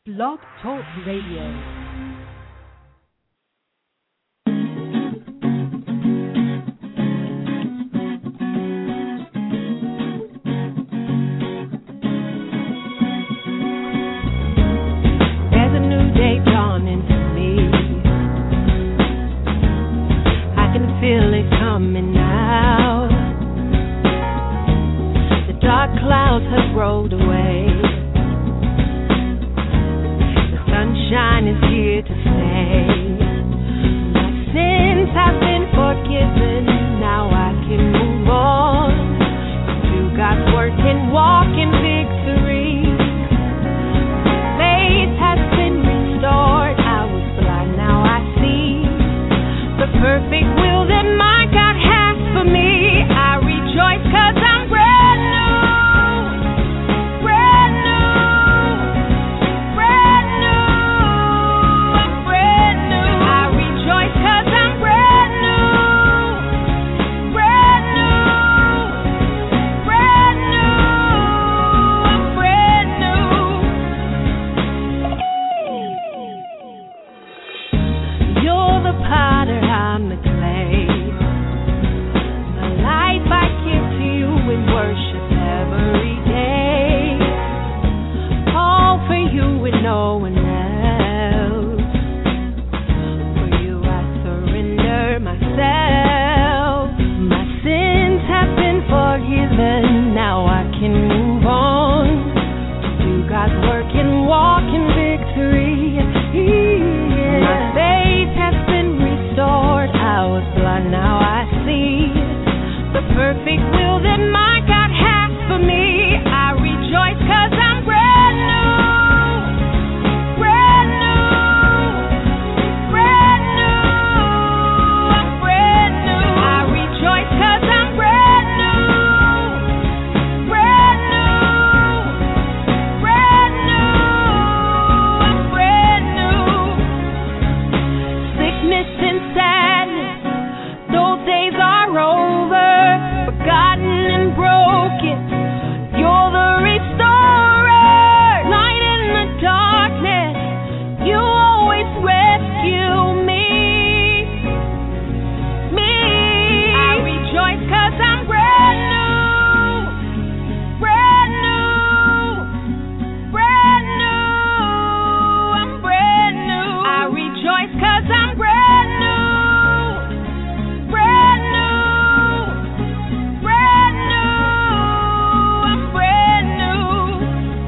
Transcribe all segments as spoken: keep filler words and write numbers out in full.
Blog Talk Radio. Feel it coming out. The dark clouds have rolled away. The sunshine is here to stay. My sins have been forgiven. Now I can move on. Do God's work and walk in victory. Faith has been restored. I was blind, now I see the perfect will that my God has for me. I rejoice 'cause I'm brand new, brand new, brand new, I'm brand new. I rejoice 'cause I'm brand new, brand new, brand new, I'm brand new. You're the potter, I'm the clay. My life I give to you in worship every day. All for you and no one else. For you I surrender myself. My sins have been forgiven. Now I can move on to do God's work and walk in victory. Yeah. My faith has been restored. I was blind, now I see the perfect will that my God has for me. I rejoice 'cause I'm brand new, brand new, brand new, I'm brand new. I rejoice 'cause I'm brand new, brand new, brand new, I'm brand new. Sickness and sadness, those days are over, forgotten and broken. You're the restorer, light in the darkness. You always rescue me, me. I rejoice 'cause I'm brand new, brand new, brand new, I'm brand new. I rejoice 'cause I'm brand new, brand new, brand new, I'm brand new.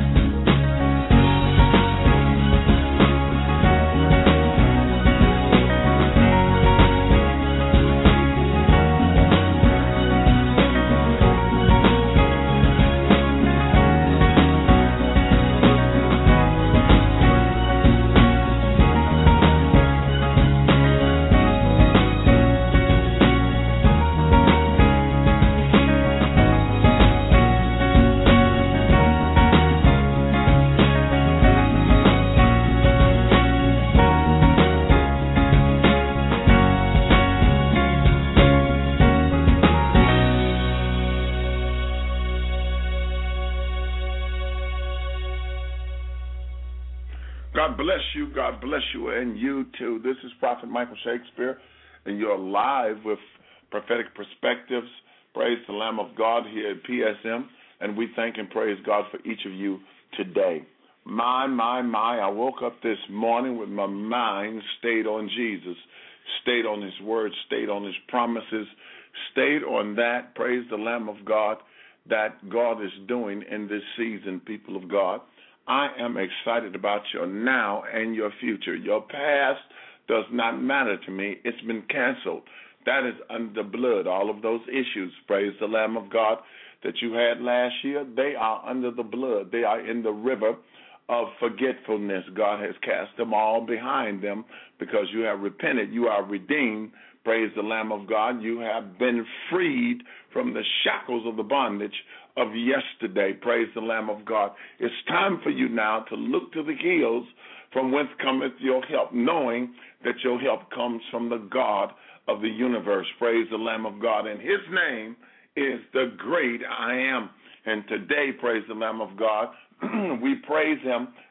God bless you. God bless you, and you too. This is Prophet Michael Shakespeare, and you're live with Prophetic Perspectives. Praise the Lamb of God here at P S M, and we thank and praise God for each of you today. My, my, my, I woke up this morning with my mind stayed on Jesus, stayed on His Word, stayed on His promises, stayed on that, praise the Lamb of God, that God is doing in this season, people of God. I am excited about your now and your future. Your past does not matter to me. It's been canceled. That is under blood. All of those issues, praise the Lamb of God, that you had last year, they are under the blood. They are in the river of forgetfulness. God has cast them all behind them because you have repented. You are redeemed. Praise the Lamb of God. You have been freed from the shackles of the bondage of yesterday. Praise the Lamb of God. It's time for you now to look to the hills from whence cometh your help, knowing that your help comes from the God of the universe. Praise the Lamb of God. And His name is the great I am. And today, praise the Lamb of God, we praise Him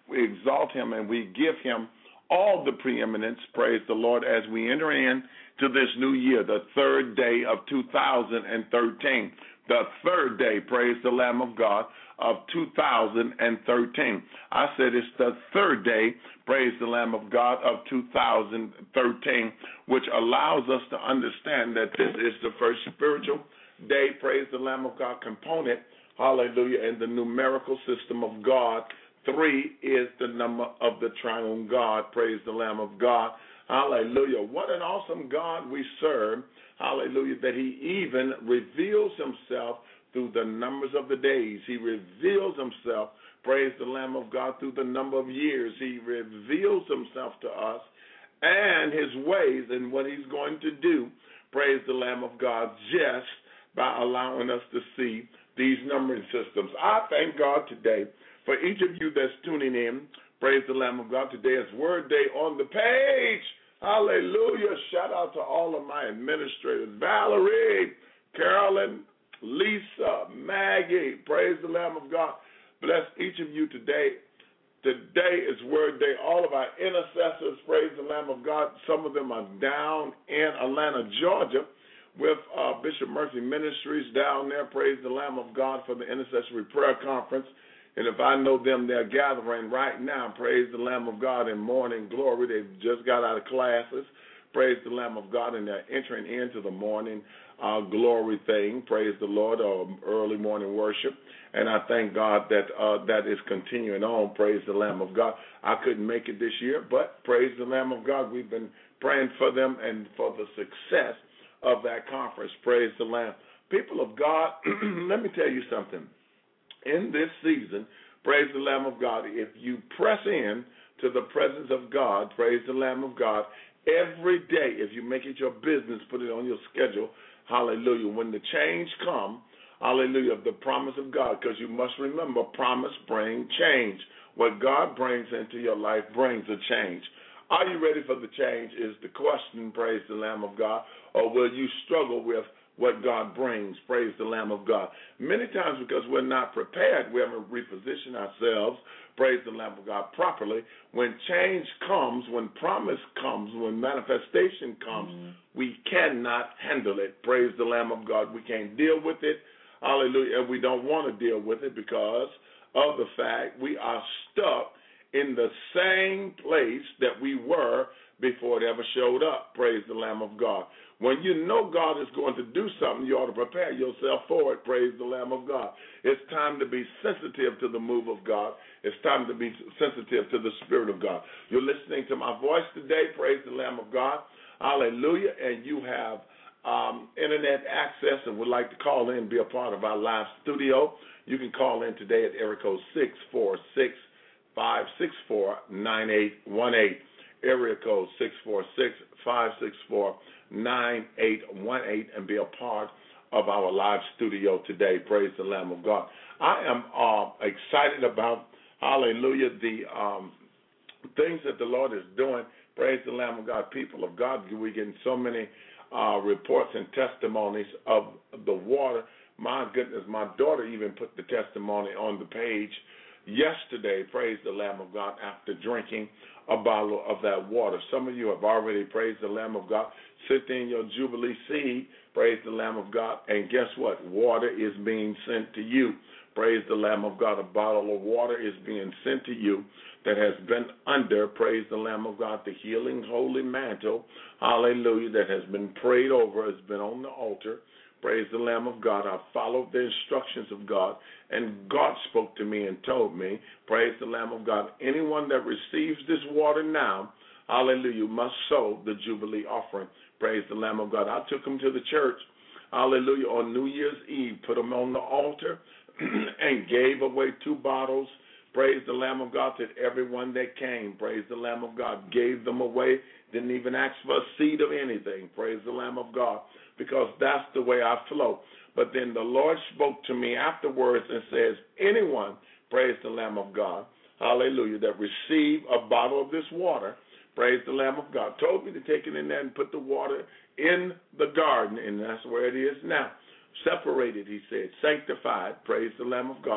we exalt him, and we give him all the preeminence, praise the Lord, as we enter in to this new year, the third day of two thousand thirteen. The third day, praise the Lamb of God, of two thousand thirteen. I said it's the third day, praise the Lamb of God, of two thousand thirteen, which allows us to understand that this is the first spiritual day, praise the Lamb of God, component, hallelujah, in the numerical system of God. Three is the number of the triune God, praise the Lamb of God. Hallelujah. What an awesome God we serve. Hallelujah. That he even reveals himself through the numbers of the days. He reveals himself, praise the Lamb of God, through the number of years. He reveals himself to us and his ways and what he's going to do, praise the Lamb of God, just by allowing us to see these numbering systems. I thank God today for each of you that's tuning in. Praise the Lamb of God. Today is Word Day on the page. Hallelujah. Shout out to all of my administrators, Valerie, Carolyn, Lisa, Maggie. Praise the Lamb of God. Bless each of you today. Today is Word Day. All of our intercessors, praise the Lamb of God. Some of them are down in Atlanta, Georgia, with uh, Bishop Murphy Ministries down there. Praise the Lamb of God for the Intercessory Prayer Conference. And if I know them, they're gathering right now. Praise the Lamb of God in morning glory. They've just got out of classes. Praise the Lamb of God, and they're entering into the morning uh, glory thing. Praise the Lord, or early morning worship. And I thank God that uh, that is continuing on. Praise the Lamb of God. I couldn't make it this year, but praise the Lamb of God. We've been praying for them and for the success of that conference. Praise the Lamb. People of God, let me tell you something. In this season, praise the Lamb of God, if you press in to the presence of God, praise the Lamb of God, every day, if you make it your business, put it on your schedule, hallelujah, when the change comes, hallelujah, of the promise of God, because you must remember, promise brings change. What God brings into your life brings a change. Are you ready for the change is the question, praise the Lamb of God, or will you struggle with what God brings, praise the Lamb of God? Many times because we're not prepared, we haven't repositioned ourselves, praise the Lamb of God, properly. When change comes, when promise comes, when manifestation comes, mm-hmm. we cannot handle it, praise the Lamb of God. We can't deal with it, hallelujah, and we don't want to deal with it because of the fact we are stuck in the same place that we were before it ever showed up, praise the Lamb of God. When you know God is going to do something, you ought to prepare yourself for it, praise the Lamb of God. It's time to be sensitive to the move of God. It's time to be sensitive to the Spirit of God. You're listening to my voice today, praise the Lamb of God, hallelujah, and you have um, internet access and would like to call in and be a part of our live studio. You can call in today at area code six four six, five six four, nine eight one eight, area code six four six, five six four, nine eight one eight, and be a part of our live studio today. Praise the Lamb of God. I am uh, excited about, hallelujah, the um, things that the Lord is doing. Praise the Lamb of God. People of God, we're getting so many uh, reports and testimonies of the water. My goodness, my daughter even put the testimony on the page yesterday, praise the Lamb of God, after drinking a bottle of that water. Some of you have already praised the Lamb of God. Sit in your Jubilee seed, praise the Lamb of God, and guess what? Water is being sent to you. Praise the Lamb of God. A bottle of water is being sent to you that has been under, praise the Lamb of God, the healing holy mantle, hallelujah, that has been prayed over, has been on the altar. Praise the Lamb of God. I followed the instructions of God, and God spoke to me and told me, praise the Lamb of God, anyone that receives this water now, hallelujah, must sow the Jubilee offering. Praise the Lamb of God. I took them to the church, hallelujah, on New Year's Eve, put them on the altar, and gave away two bottles, praise the Lamb of God, to everyone that came. Praise the Lamb of God. Gave them away, didn't even ask for a seed of anything. Praise the Lamb of God. Because that's the way I flow. But then the Lord spoke to me afterwards and says, anyone, praise the Lamb of God, hallelujah, that receive a bottle of this water, praise the Lamb of God, told me to take it in there and put the water in the garden, and that's where it is now. Separated, he said, sanctified, praise the Lamb of God,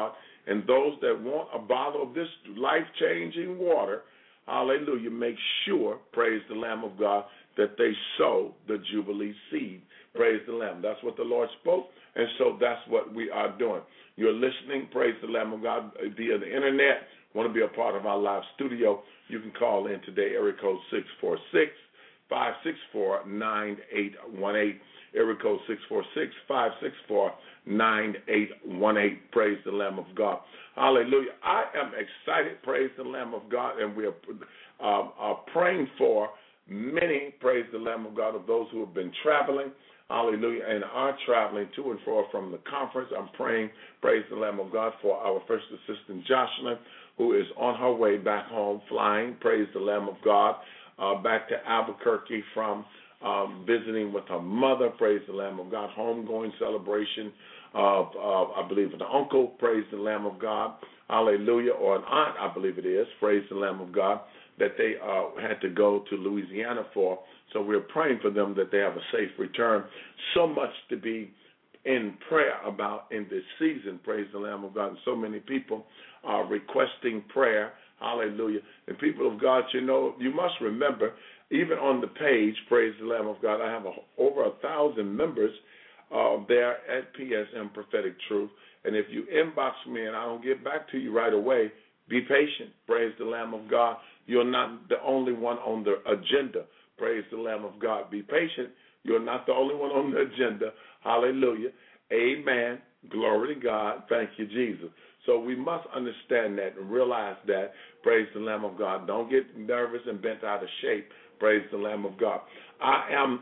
And those that want a bottle of this life-changing water, hallelujah, make sure, praise the Lamb of God, that they sow the Jubilee seed. Praise the Lamb. That's what the Lord spoke, and so that's what we are doing. You're listening, praise the Lamb of God, via the internet. Want to be a part of our live studio? You can call in today, area code six four six, five six four, nine eight one eight, area code six four six, five six four, nine eight one eight. Praise the Lamb of God. Hallelujah. I am excited, praise the Lamb of God, and we are uh, uh, praying for many, praise the Lamb of God, of those who have been traveling, hallelujah, and are traveling to and fro from the conference. I'm praying, praise the Lamb of God, for our First Assistant Jocelyn, who is on her way back home, flying, praise the Lamb of God, uh, back to Albuquerque from um, visiting with her mother, praise the Lamb of God, homegoing celebration of, of, I believe, an uncle, praise the Lamb of God, hallelujah, or an aunt, I believe it is, praise the Lamb of God, that they uh, had to go to Louisiana for. So we're praying for them that they have a safe return. So much to be in prayer about in this season, praise the Lamb of God. And so many people are requesting prayer, hallelujah. And people of God, you know, you must remember, even on the page, praise the Lamb of God, I have a, over a thousand members uh, there at P S M Prophetic Truth. And if you inbox me and I don't get back to you right away, be patient, praise the Lamb of God. You're not the only one on the agenda. Praise the Lamb of God. Be patient. You're not the only one on the agenda. Hallelujah. Amen. Glory to God. Thank you, Jesus. So we must understand that and realize that. Praise the Lamb of God. Don't get nervous and bent out of shape. Praise the Lamb of God. I am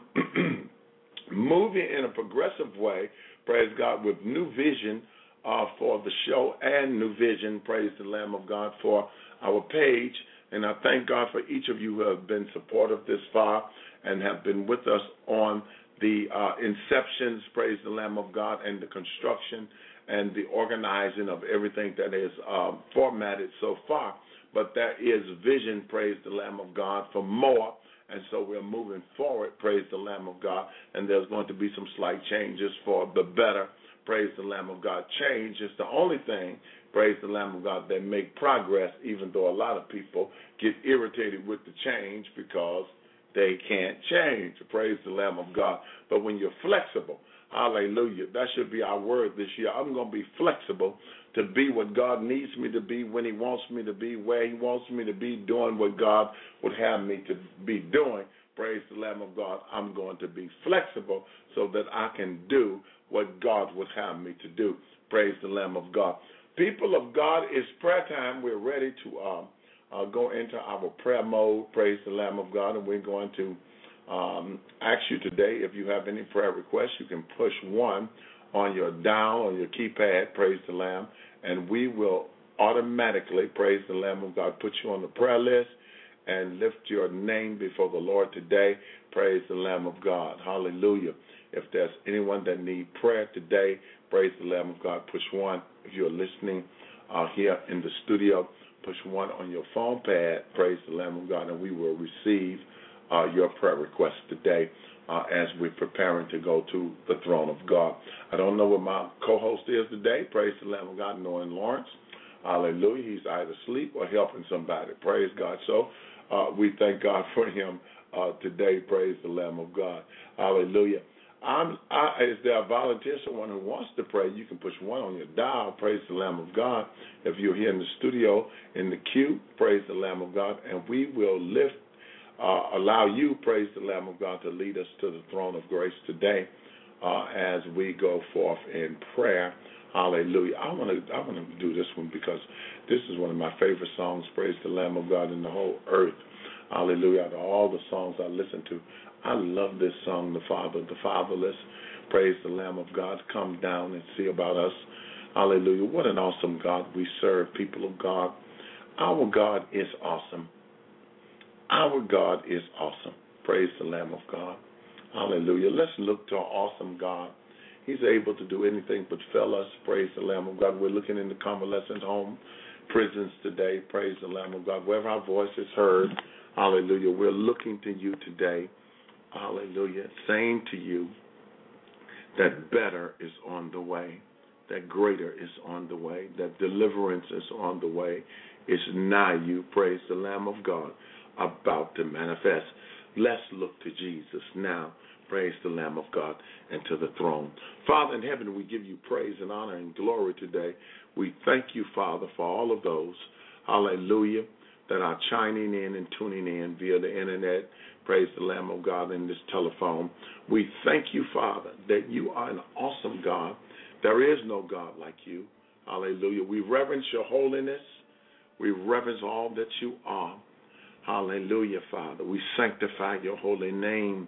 moving in a progressive way, praise God, with new vision uh, for the show and new vision, praise the Lamb of God, for our page. And I thank God for each of you who have been supportive this far and have been with us on the uh, inceptions, praise the Lamb of God, and the construction and the organizing of everything that is um, formatted so far. But there is vision, praise the Lamb of God, for more. And so we're moving forward, praise the Lamb of God, and there's going to be some slight changes for the better, praise the Lamb of God. Change is the only thing, praise the Lamb of God, that make progress, even though a lot of people get irritated with the change because they can't change, praise the Lamb of God. But when you're flexible, hallelujah, that should be our word this year. I'm going to be flexible to be what God needs me to be, when he wants me to be, where he wants me to be, doing what God would have me to be doing. Praise the Lamb of God. I'm going to be flexible so that I can do what God would have me to do. Praise the Lamb of God. People of God, it's prayer time. We're ready to uh, uh, go into our prayer mode. Praise the Lamb of God. And we're going to um, ask you today, if you have any prayer requests, you can push one on your dial, on your keypad, praise the Lamb, and we will automatically, praise the Lamb of God, put you on the prayer list and lift your name before the Lord today. Praise the Lamb of God. Hallelujah. If there's anyone that needs prayer today, praise the Lamb of God, push one. If you're listening uh, here in the studio, push one on your phone pad, praise the Lamb of God, and we will receive uh, your prayer request today. Uh, as we're preparing to go to the throne of God. I don't know what my co-host is today. Praise the Lamb of God, knowing Lawrence. Hallelujah. He's either asleep or helping somebody. Praise God. So uh, we thank God for him uh, today. Praise the Lamb of God. Hallelujah. I'm, I, is there a volunteer, someone who wants to pray? You can push one on your dial. Praise the Lamb of God. If you're here in the studio, in the queue, praise the Lamb of God, and we will lift Uh, allow you, praise the Lamb of God, to lead us to the throne of grace today uh, as we go forth in prayer. Hallelujah. I want to I want to do this one because this is one of my favorite songs, praise the Lamb of God, in the whole earth. Hallelujah. Out of all the songs I listen to, I love this song, The Father, the Fatherless. Praise the Lamb of God. Come down and see about us. Hallelujah. What an awesome God we serve, people of God. Our God is awesome. Our God is awesome. Praise the Lamb of God. Hallelujah. Let's look to our awesome God. He's able to do anything but fail us. Praise the Lamb of God. We're looking in the convalescent home, prisons today. Praise the Lamb of God. Wherever our voice is heard, hallelujah, we're looking to you today. Hallelujah. Saying to you that better is on the way. that greater is on the way, that deliverance is on the way. It's nigh you, praise the Lamb of God, about to manifest. Let's look to Jesus now, praise the Lamb of God, and to the throne. Father in heaven, we give you praise and honor and glory today. We thank you, Father, for all of those, hallelujah, that are chiming in and tuning in via the internet, praise the Lamb of God, in this telephone. We thank you, Father, that you are an awesome God. There is no God like you. Hallelujah. We reverence your holiness. We reverence all that you are. Hallelujah, Father. We sanctify your holy name.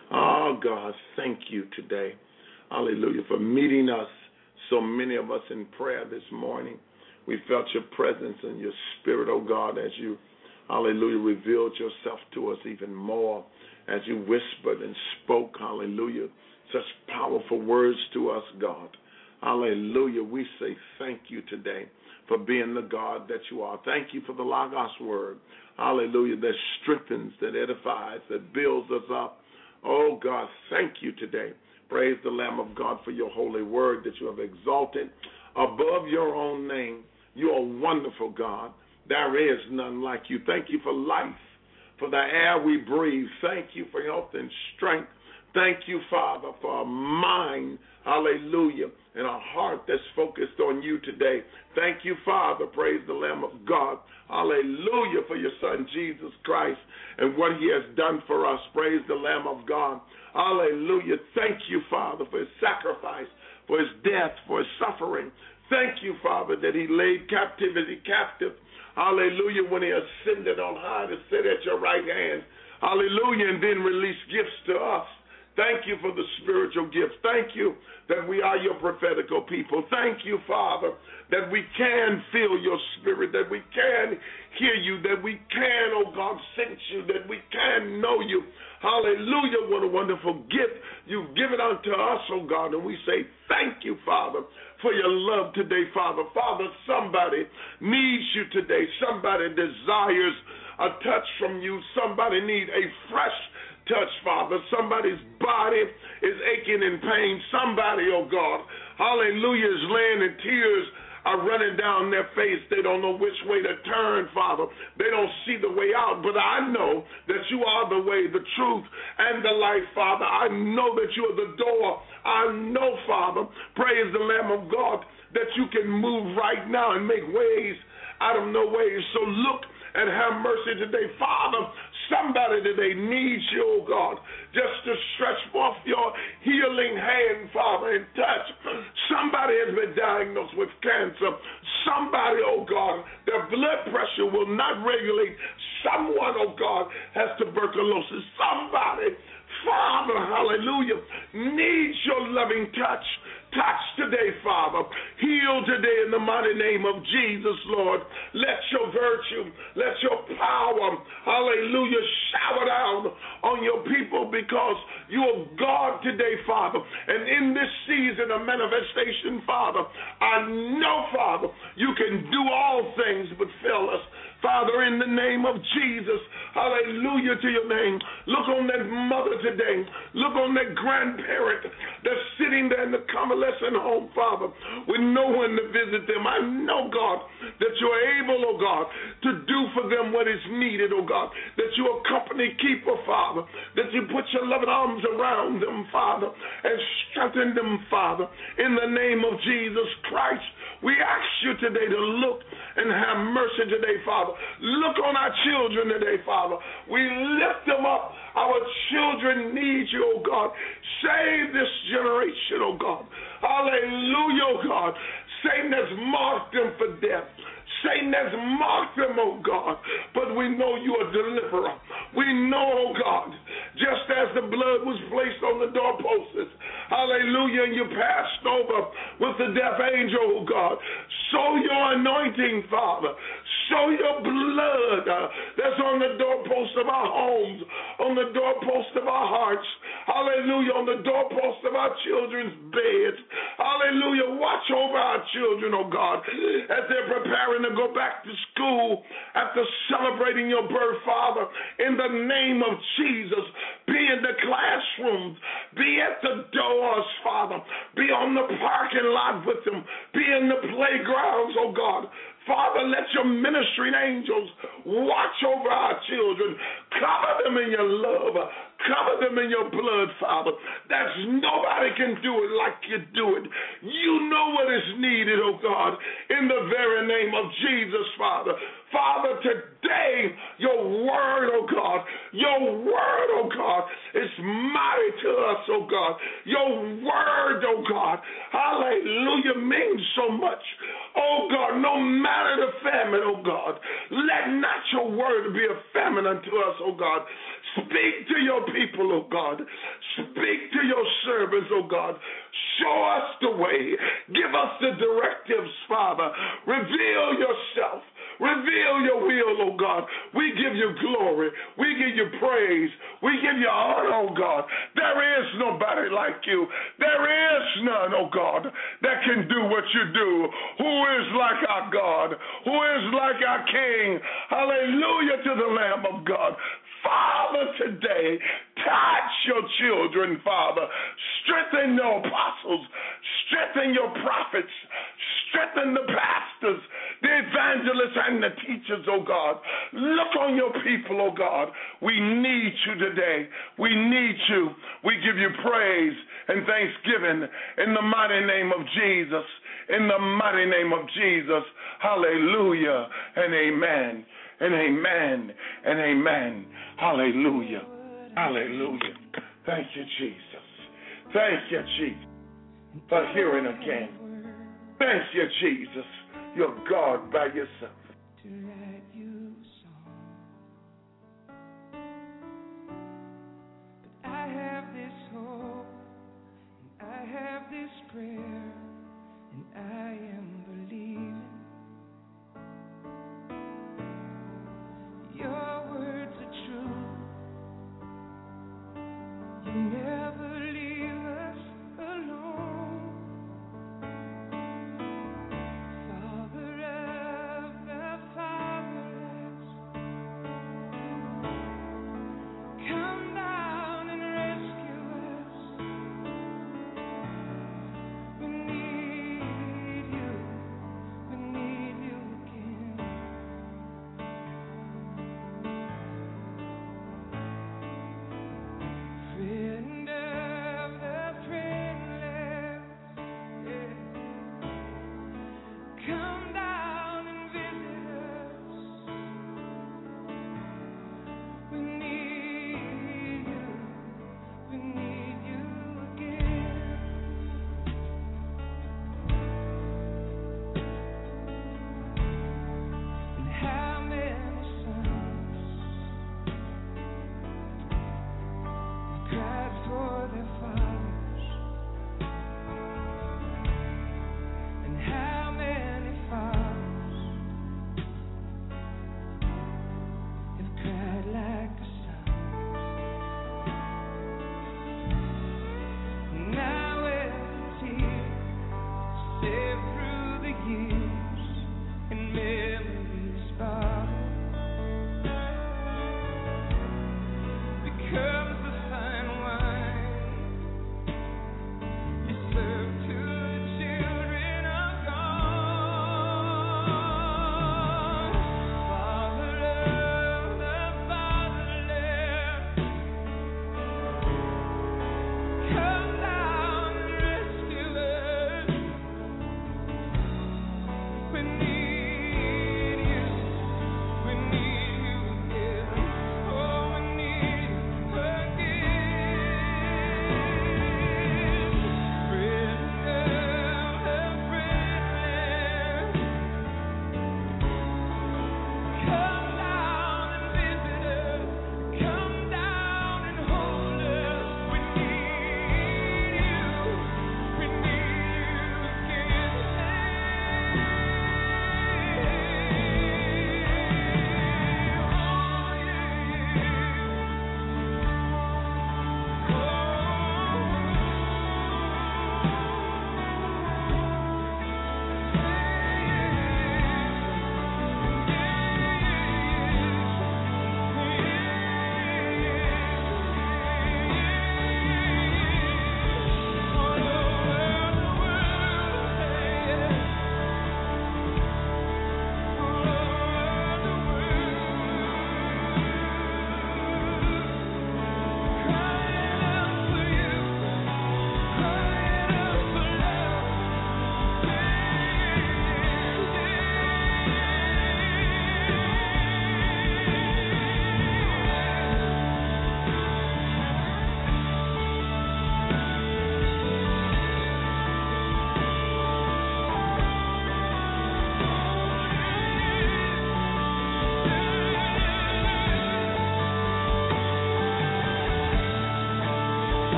Oh, God, thank you today. Hallelujah, for meeting us, so many of us in prayer this morning. We felt your presence and your spirit, oh God, as you, hallelujah, revealed yourself to us even more, as you whispered and spoke, hallelujah, such powerful words to us, God. Hallelujah. We say thank you today for being the God that you are. Thank you for the Logos word, hallelujah, that strengthens, that edifies, that builds us up. Oh, God, thank you today. Praise the Lamb of God for your holy word that you have exalted above your own name. You are wonderful, God. There is none like you. Thank you for life, for the air we breathe. Thank you for health and strength. Thank you, Father, for a mind, hallelujah, and a heart that's focused on you today. Thank you, Father, praise the Lamb of God, hallelujah, for your Son, Jesus Christ, and what he has done for us. Praise the Lamb of God, hallelujah. Thank you, Father, for his sacrifice, for his death, for his suffering. Thank you, Father, that he laid captivity captive, hallelujah, when he ascended on high to sit at your right hand, hallelujah, and then release gifts to us. Thank you for the spiritual gifts. Thank you that we are your prophetical people. Thank you, Father, that we can feel your spirit, that we can hear you, that we can, oh God, sense you, that we can know you. Hallelujah, what a wonderful gift you've given unto us, oh God, and we say thank you, Father, for your love today, Father. Father, somebody needs you today. Somebody desires a touch from you. Somebody needs a fresh touch, Father. Somebody's body is aching in pain. Somebody, oh God, hallelujah, is laying in tears are running down their face. They don't know which way to turn, Father. They don't see the way out. But I know that you are the way, the truth, and the life, Father. I know that you are the door. I know, Father, praise the Lamb of God, that you can move right now and make ways out of no ways. So look and have mercy today, Father. Somebody today needs you, oh God, just to stretch forth your healing hand, Father, and touch. Somebody has been diagnosed with cancer. Somebody, oh God, their blood pressure will not regulate. Someone, oh God, has tuberculosis. Somebody, Father, hallelujah, needs your loving touch. Touch today, Father. Heal today in the mighty name of Jesus, Lord. Let your virtue, let your power, hallelujah, shower down on your people, because you are God today, Father. And in this season of manifestation, Father, I know, Father, you can do all things but fail us. Father, in the name of Jesus, hallelujah to your name. Look on that mother today. Look on that grandparent that's sitting there in the convalescent home, Father, with no one to visit them. I know, God, that you're able, oh God, to do for them what is needed, oh God, that you're a company keeper, Father, that you put your loving arms around them, Father, and strengthen them, Father, in the name of Jesus Christ. We ask you today to look and have mercy today, Father. Look on our children today, Father. We lift them up. Our children need you, oh God. Save this generation, oh God. Hallelujah, oh God. Satan has marked them for death. Satan has marked them, oh God, but we know you are deliverer. We know, oh God, just as the blood was placed on the doorposts, hallelujah, and you passed over with the death angel, oh God, show your anointing, Father. Show your blood uh, that's on the doorposts of our homes, on the doorposts of our hearts, hallelujah, on the doorposts of our children's beds. Hallelujah, watch over our children, oh God, as they're preparing to go back to school after celebrating your birth, Father. In the name of Jesus, Be in the classrooms. Be at the doors, Father. Be on the parking lot with them. Be in the playgrounds, oh God. Father, let your ministering angels watch over our children. Cover them in your love. Cover them in your blood, Father. That's nobody can do it like you do it. You know what is needed, oh God, in the very name of Jesus, Father. Father, today, your word, oh God, your word, oh God, is mighty to us, oh God. Your word, oh God, hallelujah, means so much. Oh God, no matter the famine, oh God, let not your word be a famine unto us, oh God. Speak to your people, oh God. Speak to your servants, oh God. Show us the way. Give us the directives, Father. Reveal yourself. Reveal your will, oh God. We give you glory. We give you praise. We give you honor, oh God. There is nobody like you. There is none, oh God, that can do what you do. Who is like our God? Who is like our King? Hallelujah to the Lamb of God. Father, today, touch your children, Father. Strengthen your apostles. Strengthen your prophets. Strengthen the pastors, the evangelists, and the teachers, oh God. Look on your people, oh God. We need you today. We need you. We give you praise and thanksgiving in the mighty name of Jesus. In the mighty name of Jesus. Hallelujah and amen. And amen and amen. Hallelujah. Hallelujah. Thank you, Jesus. Thank you, Jesus, for hearing again. Thank you, Jesus. You're God by yourself. To write you song. But I have this hope, and I have this prayer, and I am believing. Your words are true. You never leave us alone. Father of the fatherless, come down and rescue us. We need you. We need you again. Friend of the friendless, yeah. Come down and visit us. We need you. We need you again. And how many sons cried for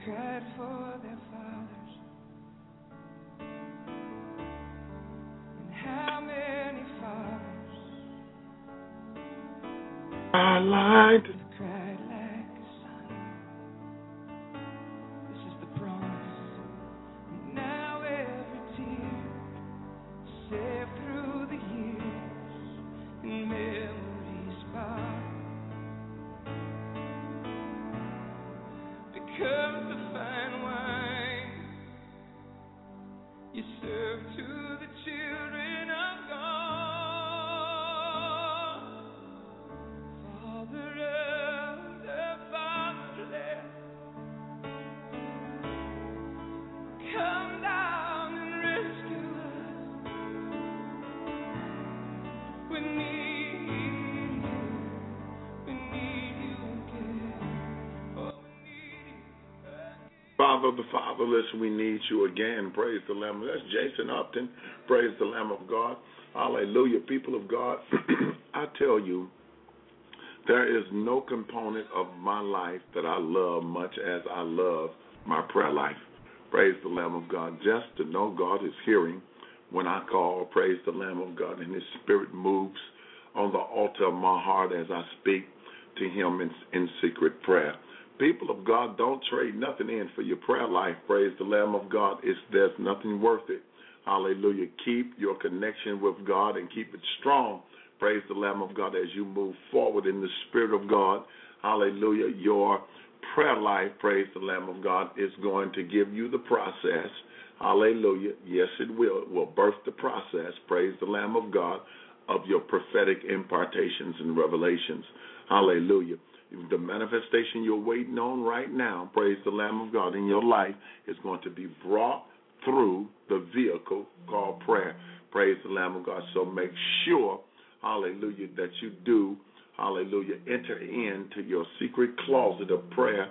cried for their fathers. And how many fathers I lied. cried like a son? This is the promise. And now every tear saved through the years in memories bar becomes the fine wine you serve to the children of God. Father of the fatherless, come down and rescue us. We need you, we need you again. Oh, we need you again. Father of the fatherless, we need you again. Praise the Lamb. That's Jason Upton. Praise the Lamb of God. Hallelujah. People of God, I tell you, there is no component of my life that I love much as I love my prayer life. Praise the Lamb of God. Just to know God is hearing when I call, praise the Lamb of God, and his spirit moves on the altar of my heart as I speak to him in, in secret prayer. People of God, don't trade nothing in for your prayer life. Praise the Lamb of God. It's, there's nothing worth it. Hallelujah. Keep your connection with God and keep it strong. Praise the Lamb of God as you move forward in the Spirit of God. Hallelujah. Your prayer life, praise the Lamb of God, is going to give you the process. Hallelujah. Yes, it will. It will birth the process, praise the Lamb of God, of your prophetic impartations and revelations. Hallelujah. The manifestation you're waiting on right now, praise the Lamb of God, in your life is going to be brought through the vehicle called prayer. Praise the Lamb of God. So make sure, hallelujah, that you do, hallelujah, enter into your secret closet of prayer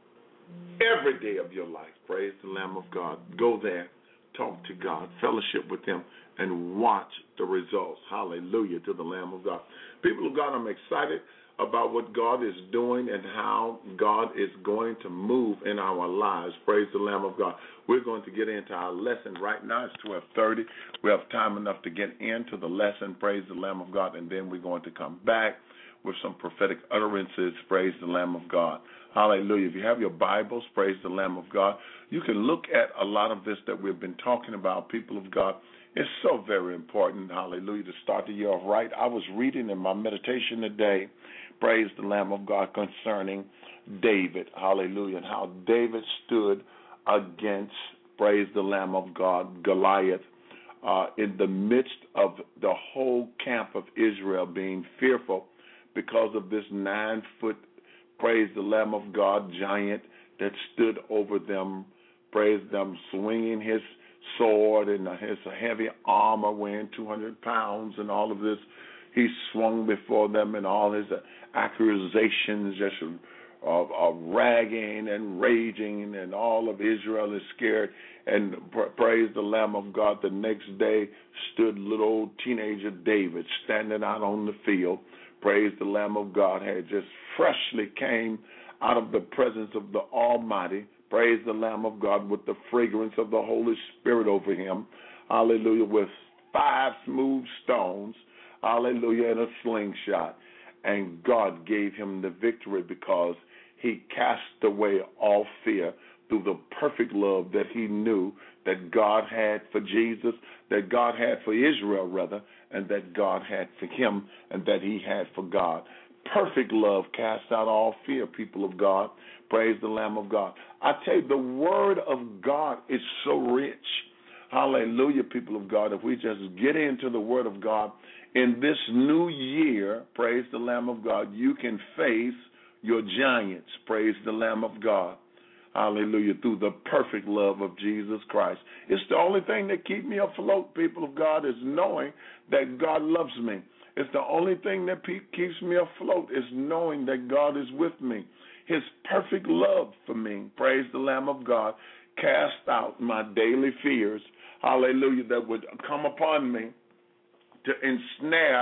every day of your life. Praise the Lamb of God. Go there, talk to God, fellowship with him, and watch the results. Hallelujah to the Lamb of God. People of God, I'm excited about what God is doing and how God is going to move in our lives. Praise the Lamb of God. We're going to get into our lesson right now. It's twelve thirty. We have time enough to get into the lesson. Praise the Lamb of God. And then we're going to come back with some prophetic utterances. Praise the Lamb of God. Hallelujah. If you have your Bibles, praise the Lamb of God, you can look at a lot of this that we've been talking about, people of God. It's so very important, hallelujah, to start the year off right. I was reading in my meditation today, praise the Lamb of God, concerning David, hallelujah, and how David stood against, praise the Lamb of God, Goliath, uh, in the midst of the whole camp of Israel being fearful because of this nine-foot, praise the Lamb of God, giant that stood over them, praise them, swinging his sword and his heavy armor weighing two hundred pounds and all of this. He swung before them and all his accusations just of, of ragging and raging, and all of Israel is scared. And praise the Lamb of God, the next day stood little old teenager David standing out on the field. Praise the Lamb of God, had just freshly came out of the presence of the Almighty. Praise the Lamb of God, with the fragrance of the Holy Spirit over him. Hallelujah, with five smooth stones. Hallelujah, and a slingshot. And God gave him the victory because he cast away all fear through the perfect love that he knew that God had for Jesus, that God had for Israel, rather, and that God had for him, and that he had for God. Perfect love casts out all fear, people of God. Praise the Lamb of God. I tell you, the word of God is so rich. Hallelujah, people of God. If we just get into the word of God in this new year, praise the Lamb of God, you can face your giants, praise the Lamb of God. Hallelujah, through the perfect love of Jesus Christ. It's the only thing that keeps me afloat, people of God, is knowing that God loves me. It's the only thing that keeps me afloat is knowing that God is with me. His perfect love for me, praise the Lamb of God, cast out my daily fears, hallelujah, that would come upon me to ensnare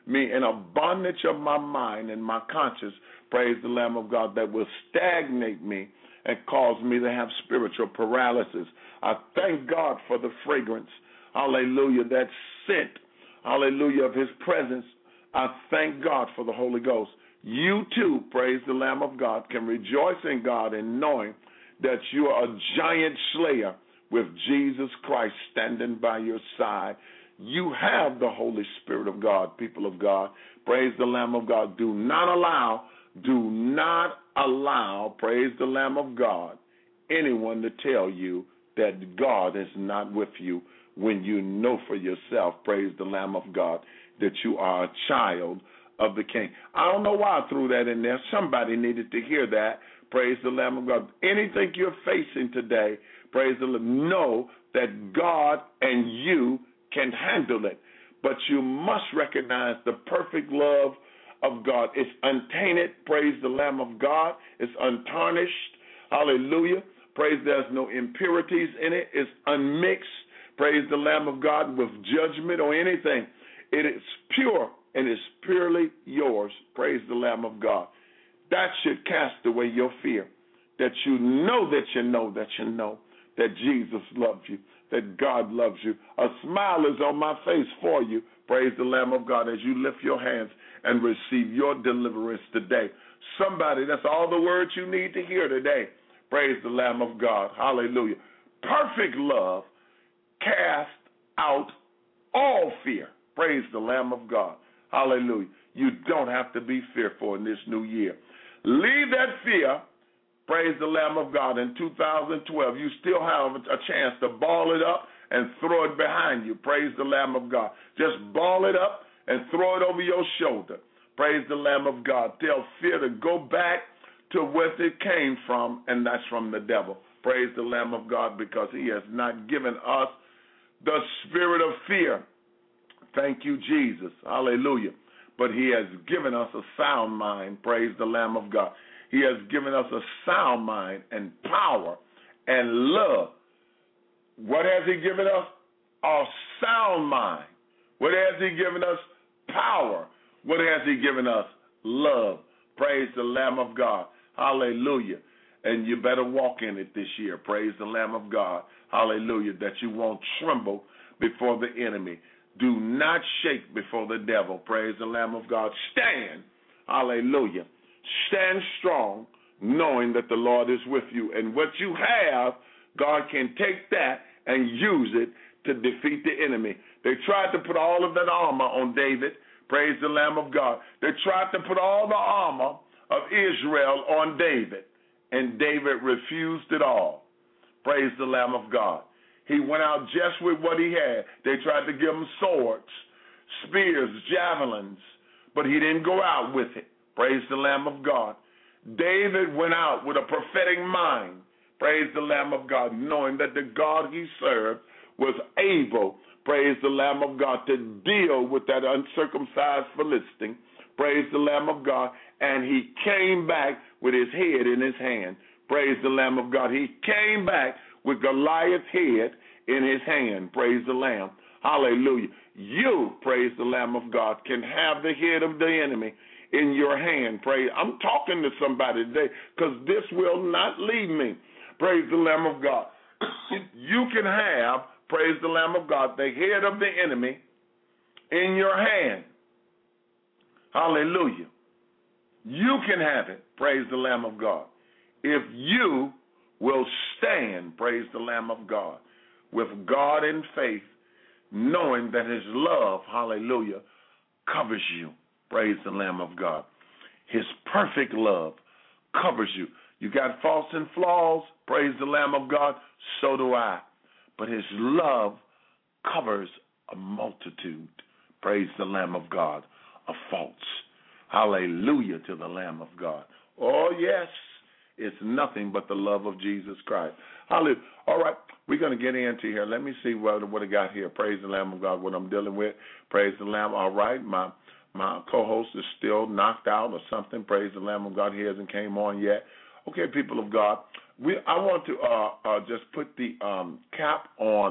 me an abundance of my mind and my conscience, praise the Lamb of God, that will stagnate me and cause me to have spiritual paralysis. I thank God for the fragrance, hallelujah, that scent, hallelujah, of his presence. I thank God for the Holy Ghost. You too, praise the Lamb of God, can rejoice in God in knowing that you are a giant slayer with Jesus Christ standing by your side. You have the Holy Spirit of God, people of God. Praise the Lamb of God. Do not allow, do not allow, praise the Lamb of God, anyone to tell you that God is not with you when you know for yourself, praise the Lamb of God, that you are a child of the King. I don't know why I threw that in there. Somebody needed to hear that. Praise the Lamb of God. Anything you're facing today, praise the Lord, know that God and you can handle it. But you must recognize the perfect love of God. It's untainted, praise the Lamb of God. It's untarnished, hallelujah. Praise there's no impurities in it. It's unmixed, praise the Lamb of God, with judgment or anything. It is pure and it's purely yours, praise the Lamb of God. That should cast away your fear, that you know that you know that you know that Jesus loves you, that God loves you. A smile is on my face for you, praise the Lamb of God, as you lift your hands and receive your deliverance today. Somebody, that's all the words you need to hear today. Praise the Lamb of God. Hallelujah. Perfect love cast out all fear. Praise the Lamb of God. Hallelujah. You don't have to be fearful in this new year. Leave that fear, praise the Lamb of God, in two thousand twelve. You still have a chance to ball it up and throw it behind you. Praise the Lamb of God. Just ball it up and throw it over your shoulder. Praise the Lamb of God. Tell fear to go back to where it came from, and that's from the devil. Praise the Lamb of God, because he has not given us the spirit of fear. Thank you, Jesus. Hallelujah. But he has given us a sound mind. Praise the Lamb of God. He has given us a sound mind and power and love. What has he given us? A sound mind. What has he given us? Power. What has he given us? Love. Praise the Lamb of God. Hallelujah. And you better walk in it this year. Praise the Lamb of God. Hallelujah. That you won't tremble before the enemy. Do not shake before the devil. Praise the Lamb of God. Stand. Hallelujah. Stand strong, knowing that the Lord is with you. And what you have, God can take that and use it to defeat the enemy. They tried to put all of that armor on David. Praise the Lamb of God. They tried to put all the armor of Israel on David, and David refused it all. Praise the Lamb of God. He went out just with what he had. They tried to give him swords, spears, javelins, but he didn't go out with it. Praise the Lamb of God. David went out with a prophetic mind. Praise the Lamb of God, knowing that the God he served was able, praise the Lamb of God, to deal with that uncircumcised Philistine. Praise the Lamb of God. And he came back with his head in his hand. Praise the Lamb of God. He came back with Goliath's head in his hand. Praise the Lamb. Hallelujah. You, praise the Lamb of God, can have the head of the enemy in your hand. Praise. I'm talking to somebody today, because this will not leave me. Praise the Lamb of God. You can have, praise the Lamb of God, the head of the enemy in your hand. Hallelujah. You can have it, praise the Lamb of God, if you will stand, praise the Lamb of God, with God in faith, knowing that his love, hallelujah, covers you, praise the Lamb of God. His perfect love covers you. You got faults and flaws, praise the Lamb of God, so do I. But his love covers a multitude, praise the Lamb of God, of faults. Hallelujah to the Lamb of God. Oh, yes, it's nothing but the love of Jesus Christ. Hallelujah. All right, we're going to get into here. Let me see what, what I got here. Praise the Lamb of God, what I'm dealing with. Praise the Lamb. All right, my my co-host is still knocked out or something. Praise the Lamb of God. He hasn't came on yet. Okay, people of God, we I want to uh, uh, just put the um, cap on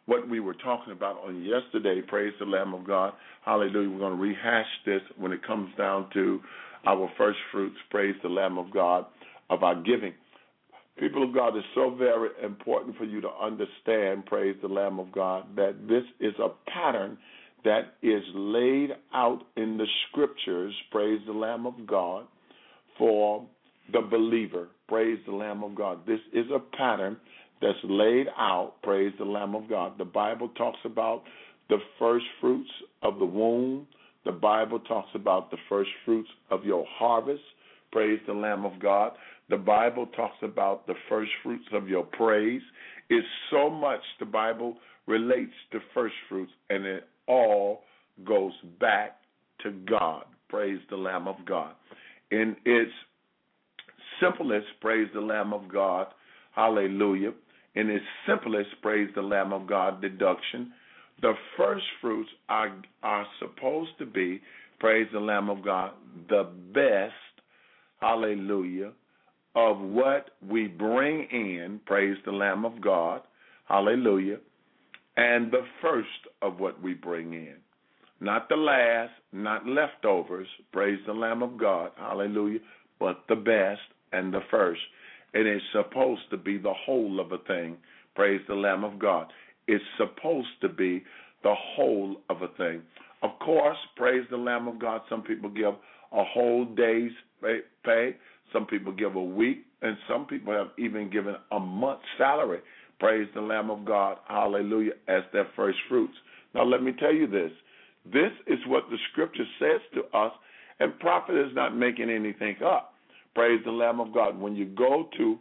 what we were talking about on yesterday. Praise the Lamb of God. Hallelujah. We're going to rehash this when it comes down to our first fruits. Praise the Lamb of God, of our giving. People of God, it's so very important for you to understand, praise the Lamb of God, that this is a pattern that is laid out in the scriptures, praise the Lamb of God, for the believer. Praise the Lamb of God. This is a pattern that's laid out, praise the Lamb of God. The Bible talks about the first fruits of the womb. The Bible talks about the first fruits of your harvest. Praise the Lamb of God. The Bible talks about the first fruits of your praise. It's so much the Bible relates to first fruits, and it all goes back to God. Praise the Lamb of God. In its simplest, praise the Lamb of God, hallelujah, in its simplest, praise the Lamb of God, deduction, the first fruits are, are supposed to be, praise the Lamb of God, the best, hallelujah, of what we bring in, praise the Lamb of God, hallelujah, and the first of what we bring in. Not the last, not leftovers, praise the Lamb of God, hallelujah, but the best and the first. It is supposed to be the whole of a thing, praise the Lamb of God. It's supposed to be the whole of a thing. Of course, praise the Lamb of God, some people give a whole day's pay, some people give a week, and some people have even given a month's salary, praise the Lamb of God, hallelujah, as their first fruits. Now let me tell you this. This is what the scripture says to us, and prophet is not making anything up. Praise the Lamb of God. When you go to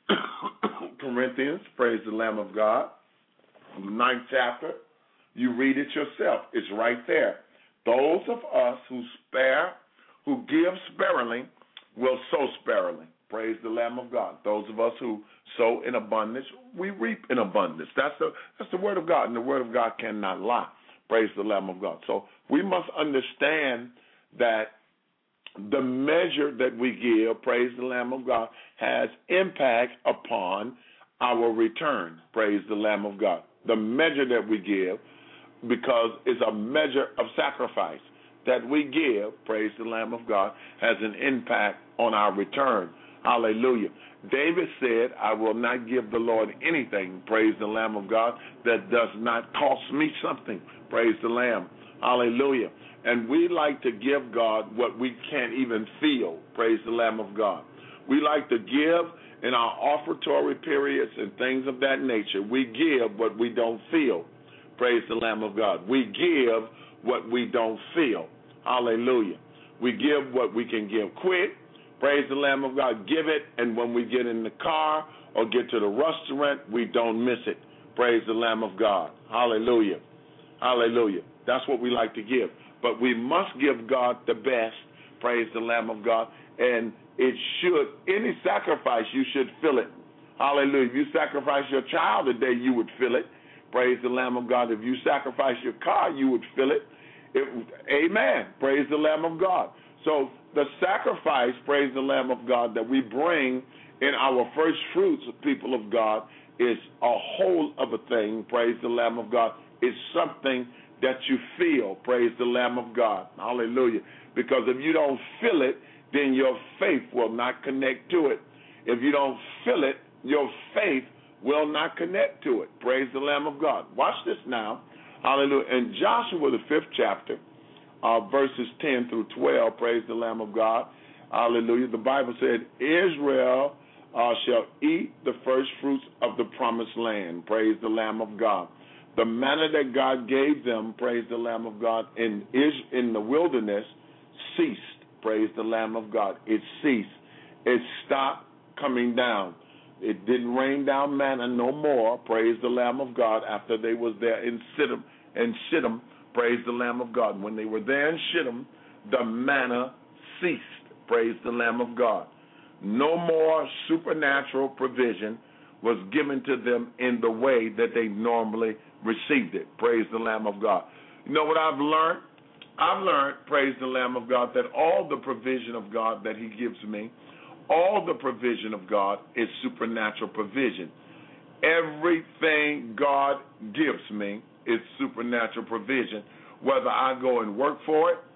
Corinthians, praise the Lamb of God, the ninth chapter, you read it yourself. It's right there. Those of us who spare, who give sparingly, will sow sparingly. Praise the Lamb of God. Those of us who sow in abundance, we reap in abundance. That's the that's the word of God, and the word of God cannot lie. Praise the Lamb of God. So we must understand that the measure that we give, praise the Lamb of God, has impact upon our return. Praise the Lamb of God. The measure that we give, because it's a measure of sacrifice that we give, praise the Lamb of God, has an impact on our return. Hallelujah. David said, I will not give the Lord anything, praise the Lamb of God, that does not cost me something. Praise the Lamb. Hallelujah. And we like to give God what we can't even feel. Praise the Lamb of God. We like to give in our offertory periods and things of that nature. We give what we don't feel. Praise the Lamb of God. We give what we don't feel. Hallelujah. We give what we can give quick. Praise the Lamb of God. Give it, and when we get in the car or get to the restaurant, we don't miss it. Praise the Lamb of God. Hallelujah. Hallelujah. That's what we like to give. But we must give God the best. Praise the Lamb of God. And it should, any sacrifice, you should feel it. Hallelujah. If you sacrifice your child today, you would feel it. Praise the Lamb of God. If you sacrifice your car, you would feel it. it amen. Praise the Lamb of God. So the sacrifice, praise the Lamb of God, that we bring in our first fruits of people of God is a whole of a thing, praise the Lamb of God. It's something that you feel, praise the Lamb of God. Hallelujah. Because if you don't feel it, then your faith will not connect to it. If you don't feel it, your faith will not connect to it. Praise the Lamb of God. Watch this now. Hallelujah. In Joshua, the fifth chapter, uh, verses ten through twelve, praise the Lamb of God. Hallelujah. The Bible said, Israel uh, shall eat the first fruits of the promised land. Praise the Lamb of God. The manna that God gave them, praise the Lamb of God, in in the wilderness ceased. Praise the Lamb of God. It ceased. It stopped coming down. It didn't rain down manna no more. Praise the Lamb of God. After they was there in Shittim, in Shittim, praise the Lamb of God. When they were there in Shittim, the manna ceased. Praise the Lamb of God. No more supernatural provision was given to them in the way that they normally received it. Praise the Lamb of God. You know what I've learned? I've learned, praise the Lamb of God, that all the provision of God that he gives me, all the provision of God is supernatural provision. Everything God gives me is supernatural provision, whether I go and work for it.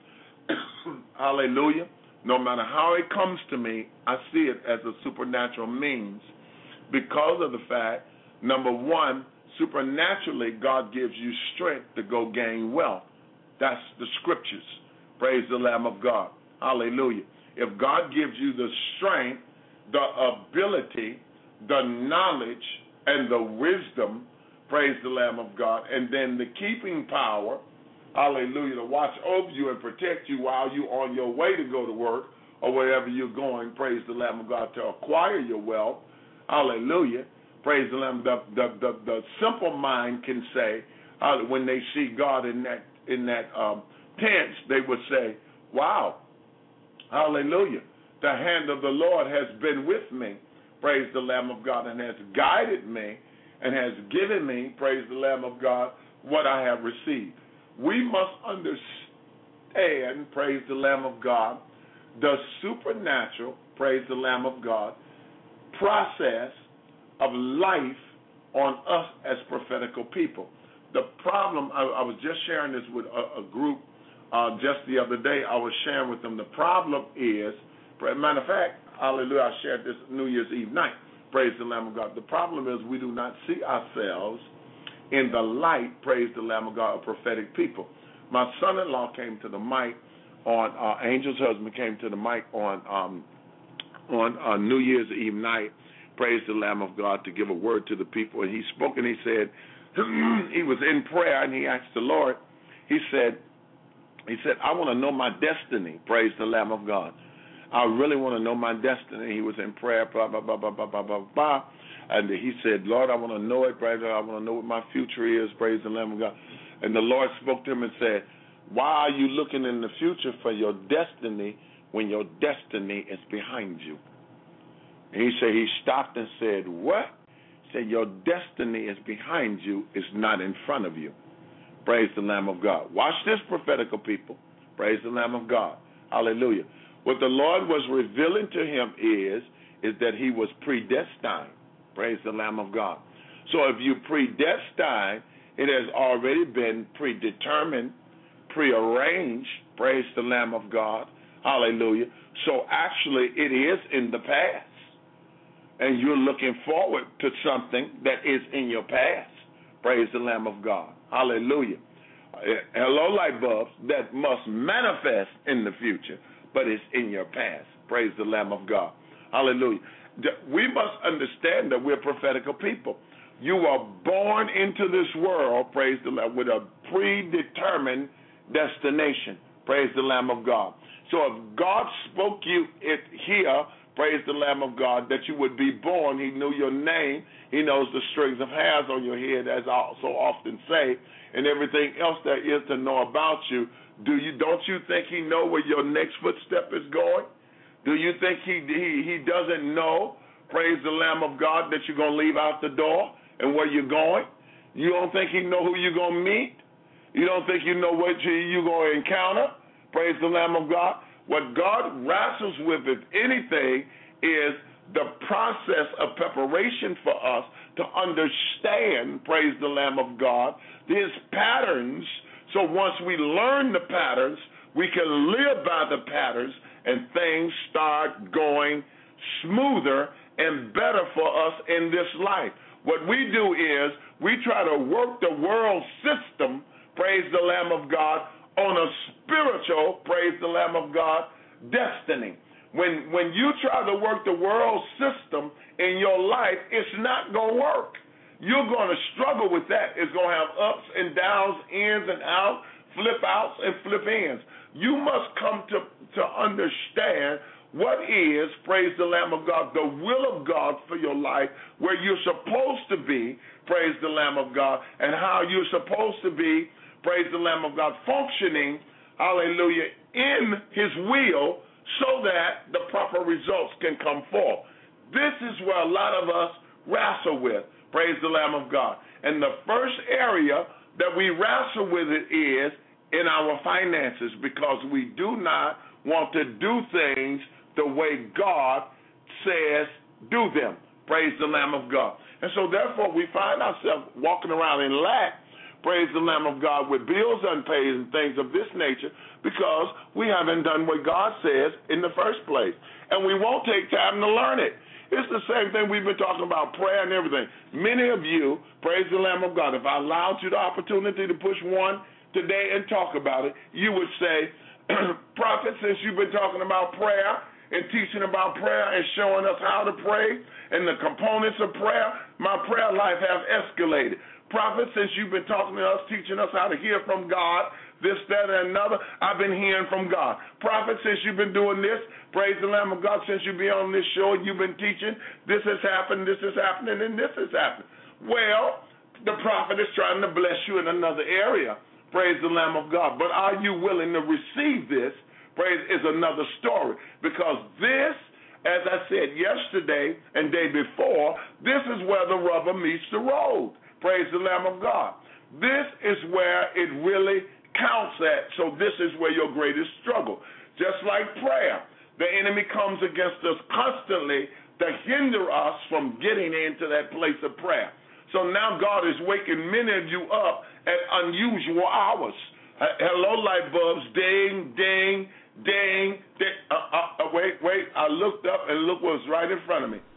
Hallelujah. No matter how it comes to me, I see it as a supernatural means because of the fact, number one, supernaturally, God gives you strength to go gain wealth. That's the scriptures. Praise the Lamb of God. Hallelujah. If God gives you the strength, the ability, the knowledge, and the wisdom, praise the Lamb of God, and then the keeping power, hallelujah, to watch over you and protect you while you're on your way to go to work or wherever you're going, praise the Lamb of God, to acquire your wealth, hallelujah, praise the Lamb. The, the, the, the simple mind can say, uh, when they see God in that, in that um, tense, they would say, wow, hallelujah, the hand of the Lord has been with me, praise the Lamb of God, and has guided me and has given me, praise the Lamb of God, what I have received. We must understand, praise the Lamb of God, the supernatural, praise the Lamb of God, process of life on us as prophetical people. The problem, I, I was just sharing this with a, a group uh, just the other day. I was sharing with them, the problem is, matter of fact, hallelujah, I shared this New Year's Eve night, praise the Lamb of God. The problem is we do not see ourselves in the light, praise the Lamb of God, of prophetic people. My son-in-law came to the mic on, uh, Angel's husband came to the mic on um, on uh, New Year's Eve night, praise the Lamb of God, to give a word to the people. And he spoke and he said, he was in prayer and he asked the Lord, he said, he said, I want to know my destiny, praise the Lamb of God. I really want to know my destiny. He was in prayer, blah, blah, blah, blah, blah, blah, blah, blah. And he said, Lord, I want to know it, praise God. I want to know what my future is, praise the Lamb of God. And the Lord spoke to him and said, why are you looking in the future for your destiny when your destiny is behind you? And he said, he stopped and said, what? He said, your destiny is behind you, it's not in front of you. Praise the Lamb of God. Watch this, prophetical people. Praise the Lamb of God. Hallelujah. What the Lord was revealing to him is, is that he was predestined. Praise the Lamb of God. So if you predestined, it has already been predetermined, prearranged. Praise the Lamb of God. Hallelujah. So actually it is in the past. And you're looking forward to something that is in your past. Praise the Lamb of God. Hallelujah. Hello, light bulbs, that must manifest in the future, but it's in your past. Praise the Lamb of God. Hallelujah. We must understand that we're prophetical people. You are born into this world, praise the Lamb, with a predetermined destination. Praise the Lamb of God. So if God spoke you it here, praise the Lamb of God, that you would be born, he knew your name, he knows the strings of hairs on your head, as I so often say, and everything else there is to know about you. Do you don't you think he know where your next footstep is going? Do you think he he, he doesn't know, praise the Lamb of God, that you're going to leave out the door and where you're going? You don't think he know who you're going to meet? You don't think you know what you, you're going to encounter? Praise the Lamb of God. What God wrestles with, if anything, is the process of preparation for us to understand, praise the Lamb of God, his patterns. So once we learn the patterns, we can live by the patterns, and things start going smoother and better for us in this life. What we do is we try to work the world system, praise the Lamb of God, on a spiritual, praise the Lamb of God, destiny. When when you try to work the world system in your life, it's not going to work. You're going to struggle with that. It's going to have ups and downs, ins and outs, flip outs and flip ins. You must come to, to understand what is, praise the Lamb of God, the will of God for your life, where you're supposed to be, praise the Lamb of God, and how you're supposed to be, praise the Lamb of God, functioning, hallelujah, in his will so that the proper results can come forth. This is where a lot of us wrestle with, praise the Lamb of God. And the first area that we wrestle with it is in our finances, because we do not want to do things the way God says do them. Praise the Lamb of God. And so therefore we find ourselves walking around in lack, praise the Lamb of God, with bills unpaid and things of this nature because we haven't done what God says in the first place. And we won't take time to learn it. It's the same thing we've been talking about, prayer and everything. Many of you, praise the Lamb of God, if I allowed you the opportunity to push one today and talk about it, you would say, Prophet, since you've been talking about prayer and teaching about prayer and showing us how to pray and the components of prayer, my prayer life has escalated. Prophet, since you've been talking to us, teaching us how to hear from God, this, that, and another, I've been hearing from God. Prophet, since you've been doing this, praise the Lamb of God, since you've been on this show, you've been teaching, this has happened, this is happening, and this has happened. Well, the prophet is trying to bless you in another area, praise the Lamb of God. But are you willing to receive this? Praise is another story. Because this, as I said yesterday and day before, this is where the rubber meets the road. Praise the Lamb of God. This is where it really counts at. So this is where your greatest struggle. Just like prayer, the enemy comes against us constantly to hinder us from getting into that place of prayer. So now God is waking many of you up at unusual hours. Uh, hello, light bulbs, ding, ding, ding, ding. Uh, uh, wait, wait, I looked up and look what was right in front of me.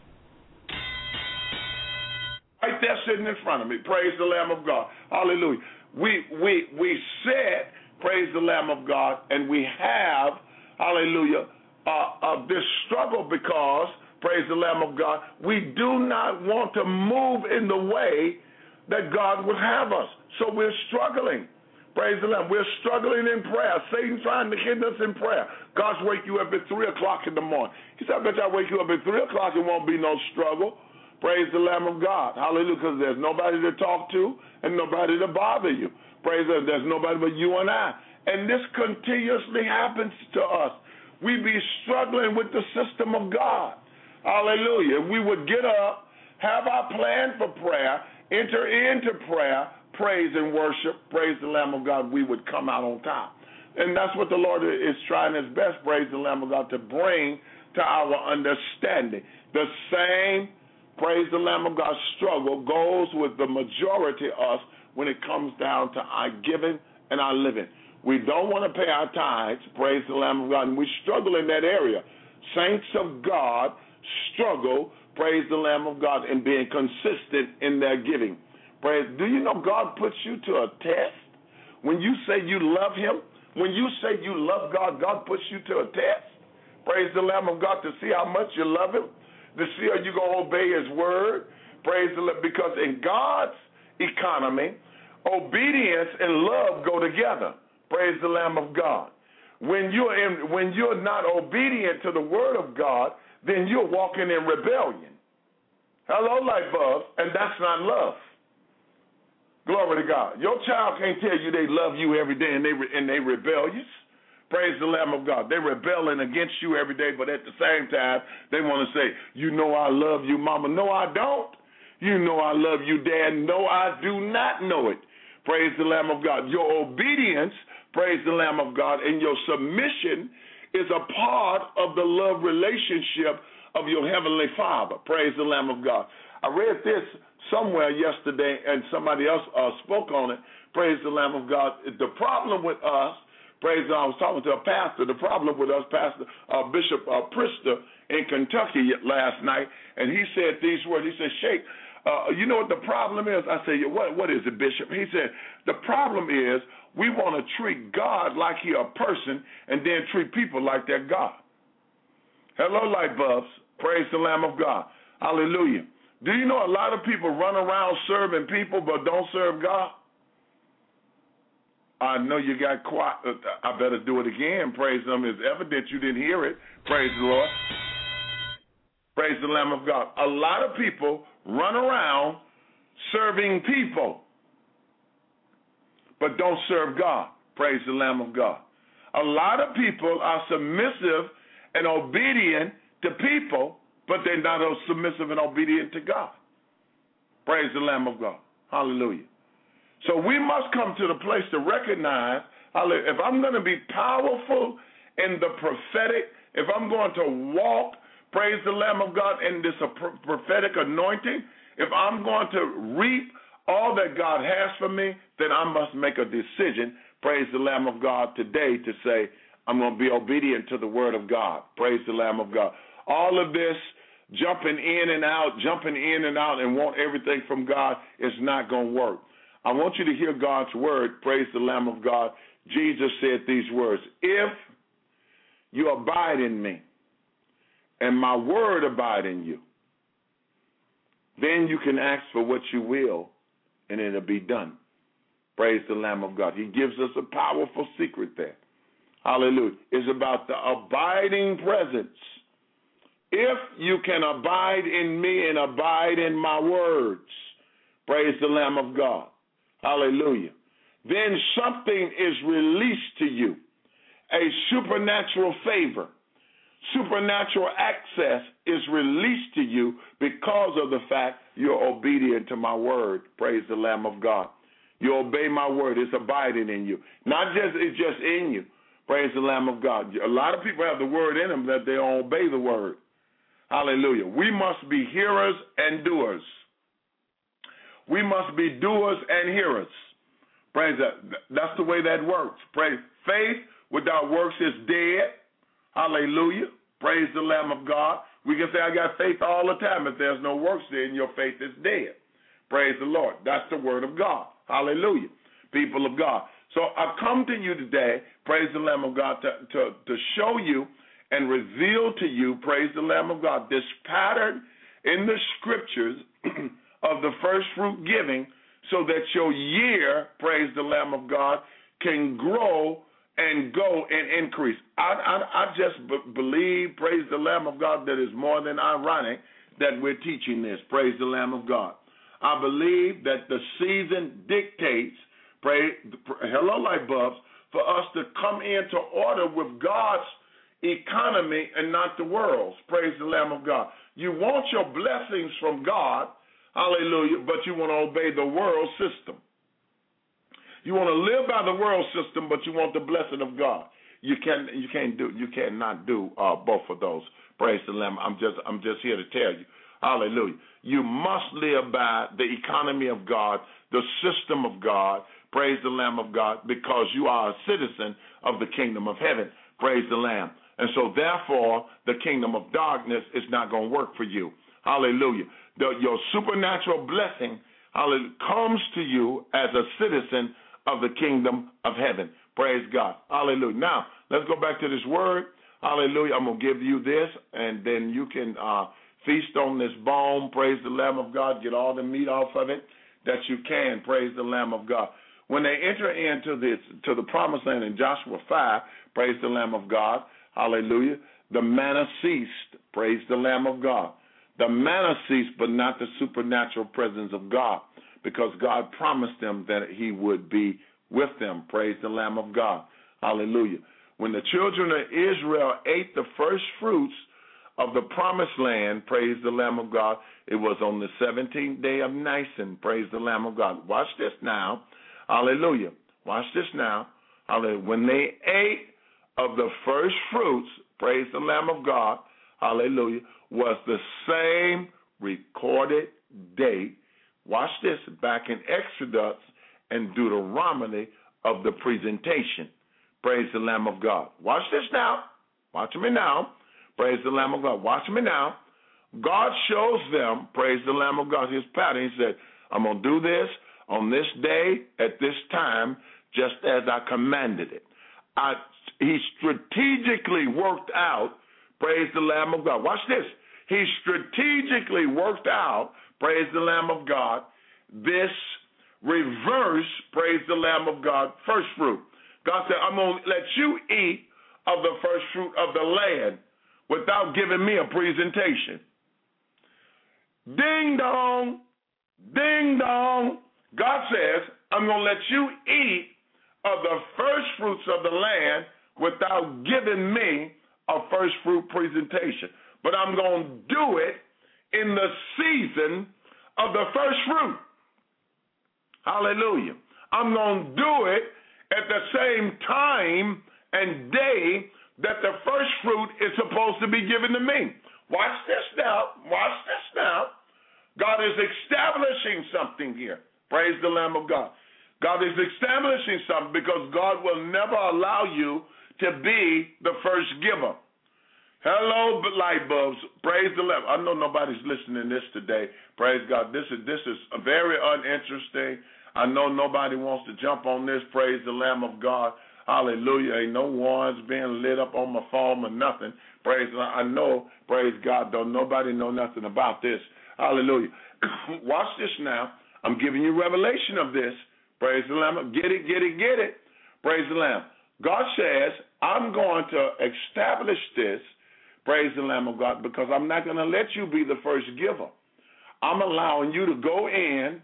Right there sitting in front of me. Praise the Lamb of God. Hallelujah. We we we said, praise the Lamb of God, and we have, hallelujah, uh, uh, this struggle because, praise the Lamb of God, we do not want to move in the way that God would have us. So we're struggling. Praise the Lamb. We're struggling in prayer. Satan's trying to hinder us in prayer. God's wake you up at three o'clock in the morning. He said, I bet you I wake you up at three o'clock, it won't be no struggle. Praise the Lamb of God. Hallelujah, because there's nobody to talk to and nobody to bother you. Praise the Lord. There's nobody but you and I. And this continuously happens to us. We be struggling with the system of God. Hallelujah. If we would get up, have our plan for prayer, enter into prayer, praise and worship, praise the Lamb of God, we would come out on top. And that's what the Lord is trying his best, praise the Lamb of God, to bring to our understanding. The same, praise the Lamb of God, struggle goes with the majority of us when it comes down to our giving and our living. We don't want to pay our tithes, praise the Lamb of God, and we struggle in that area. Saints of God struggle, praise the Lamb of God, in being consistent in their giving. Praise. Do you know God puts you to a test? When you say you love him, when you say you love God, God puts you to a test. Praise the Lamb of God, to see how much you love him, to see how you're going to obey his word. Praise the Lord, because in God's economy, obedience and love go together. Praise the Lamb of God. When you're in, when you're not obedient to the word of God, then you're walking in rebellion. Hello, light bulbs, and that's not love. Glory to God. Your child can't tell you they love you every day and they and they rebellious. Praise the Lamb of God. They're rebelling against you every day, but at the same time, they want to say, you know I love you, mama. No, I don't. You know I love you, dad. No, I do not know it. Praise the Lamb of God. Your obedience, praise the Lamb of God, and your submission is a part of the love relationship of your heavenly Father. Praise the Lamb of God. I read this somewhere yesterday, and somebody else uh, spoke on it. Praise the Lamb of God. The problem with us, praise God, I was talking to a pastor, the problem with us, Pastor uh, Bishop uh, Priester in Kentucky last night, and he said these words. He said, Sheikh, uh, you know what the problem is? I said, what, what is it, Bishop? He said, the problem is we want to treat God like he a person and then treat people like they're God. Hello, light bulbs. Praise the Lamb of God. Hallelujah. Do you know a lot of people run around serving people but don't serve God? I know you got quiet. I better do it again. Praise Him. It's evident you didn't hear it. Praise the Lord. Praise the Lamb of God. A lot of people run around serving people but don't serve God. Praise the Lamb of God. A lot of people are submissive and obedient to people, but they're not submissive and obedient to God. Praise the Lamb of God. Hallelujah. So we must come to the place to recognize, if I'm going to be powerful in the prophetic, if I'm going to walk, praise the Lamb of God, in this prophetic anointing, if I'm going to reap all that God has for me, then I must make a decision, praise the Lamb of God, today to say, I'm going to be obedient to the word of God. Praise the Lamb of God. All of this jumping in and out, jumping in and out and want everything from God is not going to work. I want you to hear God's word. Praise the Lamb of God. Jesus said these words, if you abide in me and my word abide in you, then you can ask for what you will and it'll be done. Praise the Lamb of God. He gives us a powerful secret there. Hallelujah. It's about the abiding presence. If you can abide in me and abide in my words, praise the Lamb of God. Hallelujah. Then something is released to you, a supernatural favor. Supernatural access is released to you because of the fact you're obedient to my word. Praise the Lamb of God. You obey my word. It's abiding in you. Not just, it's just in you. Praise the Lamb of God. A lot of people have the word in them that they don't obey the word. Hallelujah. We must be hearers and doers. We must be doers and hearers. Praise that. That's the way that works. Praise. Faith without works is dead. Hallelujah. Praise the Lamb of God. We can say, I got faith all the time. If there's no works there, your faith is dead. Praise the Lord. That's the word of God. Hallelujah. People of God. So I come to you today, praise the Lamb of God, to, to, to show you and reveal to you, praise the Lamb of God, this pattern in the scriptures of the first fruit giving so that your year, praise the Lamb of God, can grow and go and increase. I, I, I just b- believe, praise the Lamb of God, that is more than ironic that we're teaching this, praise the Lamb of God. I believe that the season dictates, pray, hello, light bulbs, for us to come into order with God's economy and not the world's. Praise the Lamb of God. You want your blessings from God, hallelujah, but you want to obey the world system. You want to live by the world system, but you want the blessing of God. You can you can't do you cannot do uh, both of those. Praise the Lamb. I'm just I'm just here to tell you, hallelujah. You must live by the economy of God, the system of God. Praise the Lamb of God, because you are a citizen of the kingdom of heaven. Praise the Lamb. And so, therefore, the kingdom of darkness is not going to work for you. Hallelujah. The, your supernatural blessing, hallelujah, comes to you as a citizen of the kingdom of heaven. Praise God. Hallelujah. Now, let's go back to this word. Hallelujah. I'm going to give you this, and then you can uh, feast on this bone. Praise the Lamb of God. Get all the meat off of it that you can. Praise the Lamb of God. When they enter into this, to the promised land in Joshua five, praise the Lamb of God, hallelujah, the manna ceased, praise the Lamb of God. The manna ceased, but not the supernatural presence of God, because God promised them that he would be with them, praise the Lamb of God, hallelujah. When the children of Israel ate the first fruits of the promised land, praise the Lamb of God, it was on the seventeenth day of Nisan, praise the Lamb of God. Watch this now. Hallelujah. Watch this now. Hallelujah. When they ate of the first fruits, praise the Lamb of God, hallelujah, was the same recorded date. Watch this, back in Exodus and Deuteronomy of the presentation. Praise the Lamb of God. Watch this now. Watch me now. Praise the Lamb of God. Watch me now. God shows them, praise the Lamb of God, his pattern. He said, I'm going to do this on this day, at this time, just as I commanded it. I, he strategically worked out, praise the Lamb of God. Watch this. He strategically worked out, praise the Lamb of God, this reverse, praise the Lamb of God, first fruit. God said, I'm going to let you eat of the first fruit of the land without giving me a presentation. Ding dong, ding dong. God says, I'm going to let you eat of the first fruits of the land without giving me a first fruit presentation. But I'm going to do it in the season of the first fruit. Hallelujah. I'm going to do it at the same time and day that the first fruit is supposed to be given to me. Watch this now. Watch this now. God is establishing something here. Praise the Lamb of God. God is establishing something because God will never allow you to be the first giver. Hello, light bulbs. Praise the Lamb. I know nobody's listening to this today. Praise God. This is this is very uninteresting. I know nobody wants to jump on this. Praise the Lamb of God. Hallelujah. Ain't no one's being lit up on my phone or nothing. Praise God. I know, praise God, don't nobody know nothing about this. Hallelujah. Watch this now. I'm giving you revelation of this. Praise the Lamb. Get it, get it, get it. Praise the Lamb. God says, I'm going to establish this, praise the Lamb of God, because I'm not going to let you be the first giver. I'm allowing you to go in,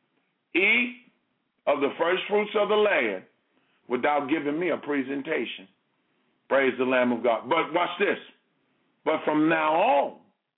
eat of the first fruits of the land without giving me a presentation. Praise the Lamb of God. But watch this. But from now on,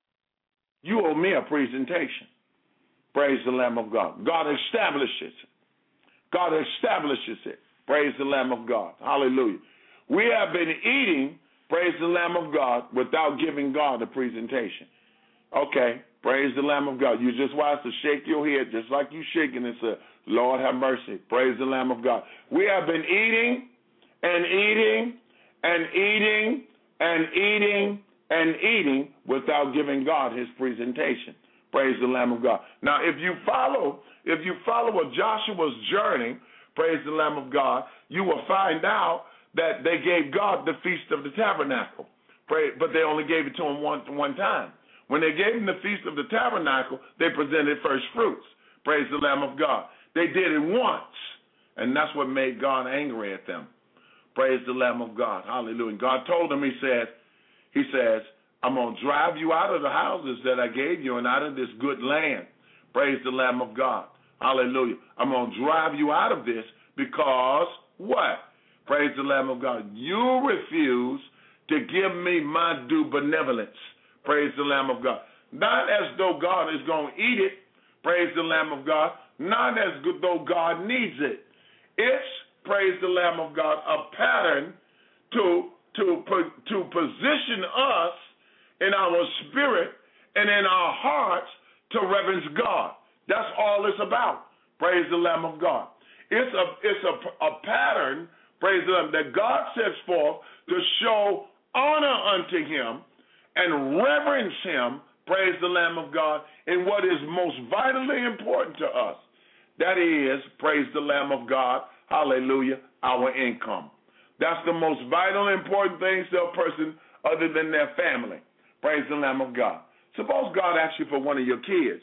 you owe me a presentation. Praise the Lamb of God. God establishes it. God establishes it. Praise the Lamb of God. Hallelujah. We have been eating, praise the Lamb of God, without giving God a presentation. Okay, praise the Lamb of God. You just want to shake your head just like you shaking and say, Lord have mercy. Praise the Lamb of God. We have been eating and eating and eating and eating and eating without giving God his presentation. Praise the Lamb of God. Now, if you follow, if you follow Joshua's journey, praise the Lamb of God, you will find out that they gave God the Feast of the Tabernacle. Pray, but they only gave it to him one, one time. When they gave him the Feast of the Tabernacle, they presented first fruits. Praise the Lamb of God. They did it once, and that's what made God angry at them. Praise the Lamb of God. Hallelujah. God told them, he says, he says, I'm going to drive you out of the houses that I gave you and out of this good land. Praise the Lamb of God. Hallelujah. I'm going to drive you out of this because what? Praise the Lamb of God. You refuse to give me my due benevolence. Praise the Lamb of God. Not as though God is going to eat it. Praise the Lamb of God. Not as though God needs it. It's, praise the Lamb of God, a pattern to, to, to position us in our spirit and in our hearts to reverence God. That's all it's about. Praise the Lamb of God. It's a it's a, a pattern, praise the Lamb, that God sets forth to show honor unto him and reverence him, praise the Lamb of God, in what is most vitally important to us. That is, praise the Lamb of God, hallelujah, our income. That's the most vital important thing to a person other than their family. Praise the Lamb of God. Suppose God asks you for one of your kids.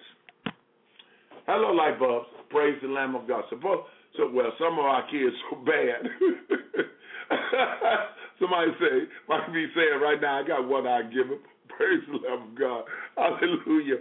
Hello, light bulbs. Praise the Lamb of God. Suppose, so well, some of our kids so bad. Somebody say, might be saying right now, I got one I give him. Praise the Lamb of God. Hallelujah.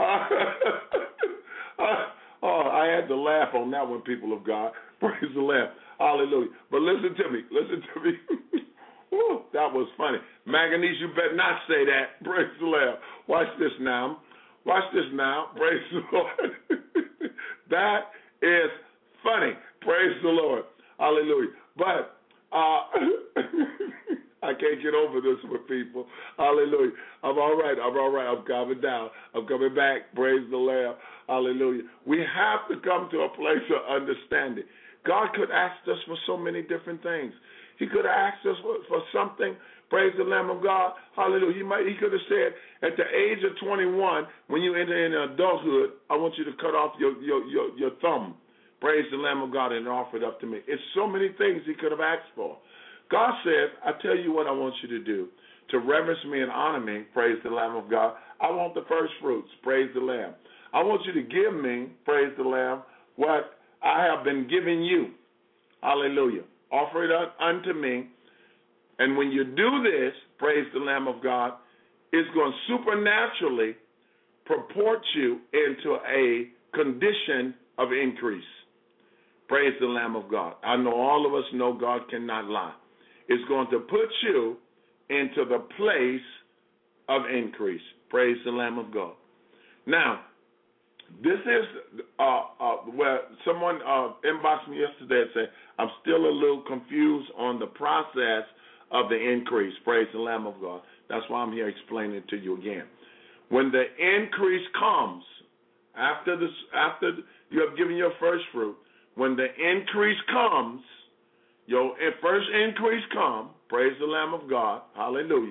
Oh, I had to laugh on that one, people of God. Praise the Lamb. Hallelujah. But listen to me. Listen to me. Woo, that was funny. Manganese, you better not say that. Praise the Lamb. Watch this now. Watch this now. Praise the Lord. That is funny. Praise the Lord. Hallelujah. But uh, I can't get over this with people. Hallelujah. I'm all right. I'm all right. I'm coming down. I'm coming back. Praise the Lamb. Hallelujah. We have to come to a place of understanding. God could ask us for so many different things. He could have asked us for, for something. Praise the Lamb of God. Hallelujah. He might. He could have said, at the age of twenty-one, when you enter into adulthood, I want you to cut off your, your, your, your thumb. Praise the Lamb of God and offer it up to me. It's so many things he could have asked for. God says, I tell you what I want you to do. To reverence me and honor me, praise the Lamb of God, I want the first fruits. Praise the Lamb. I want you to give me, praise the Lamb, what I have been giving you. Hallelujah. Offer it unto me. And when you do this, praise the Lamb of God, it's going to supernaturally purport you into a condition of increase. Praise the Lamb of God. I know all of us know God cannot lie. It's going to put you into the place of increase. Praise the Lamb of God. Now, this is uh, uh, where someone uh, inboxed me yesterday and said, I'm still a little confused on the process of the increase. Praise the Lamb of God. That's why I'm here explaining it to you again. When the increase comes, after this, after you have given your first fruit, when the increase comes, your first increase come, praise the Lamb of God, hallelujah.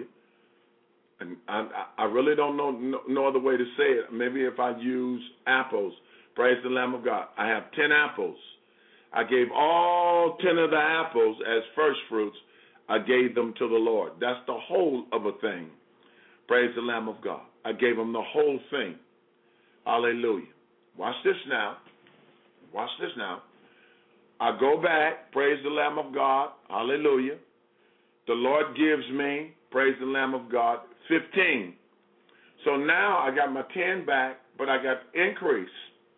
And I, I really don't know no, no other way to say it. Maybe if I use apples, praise the Lamb of God. I have ten apples. I gave all ten of the apples as first fruits. I gave them to the Lord. That's the whole of a thing. Praise the Lamb of God. I gave them the whole thing. Hallelujah. Watch this now. Watch this now. I go back, praise the Lamb of God. Hallelujah. The Lord gives me, praise the Lamb of God, fifteen. So now I got my ten back, but I got increase.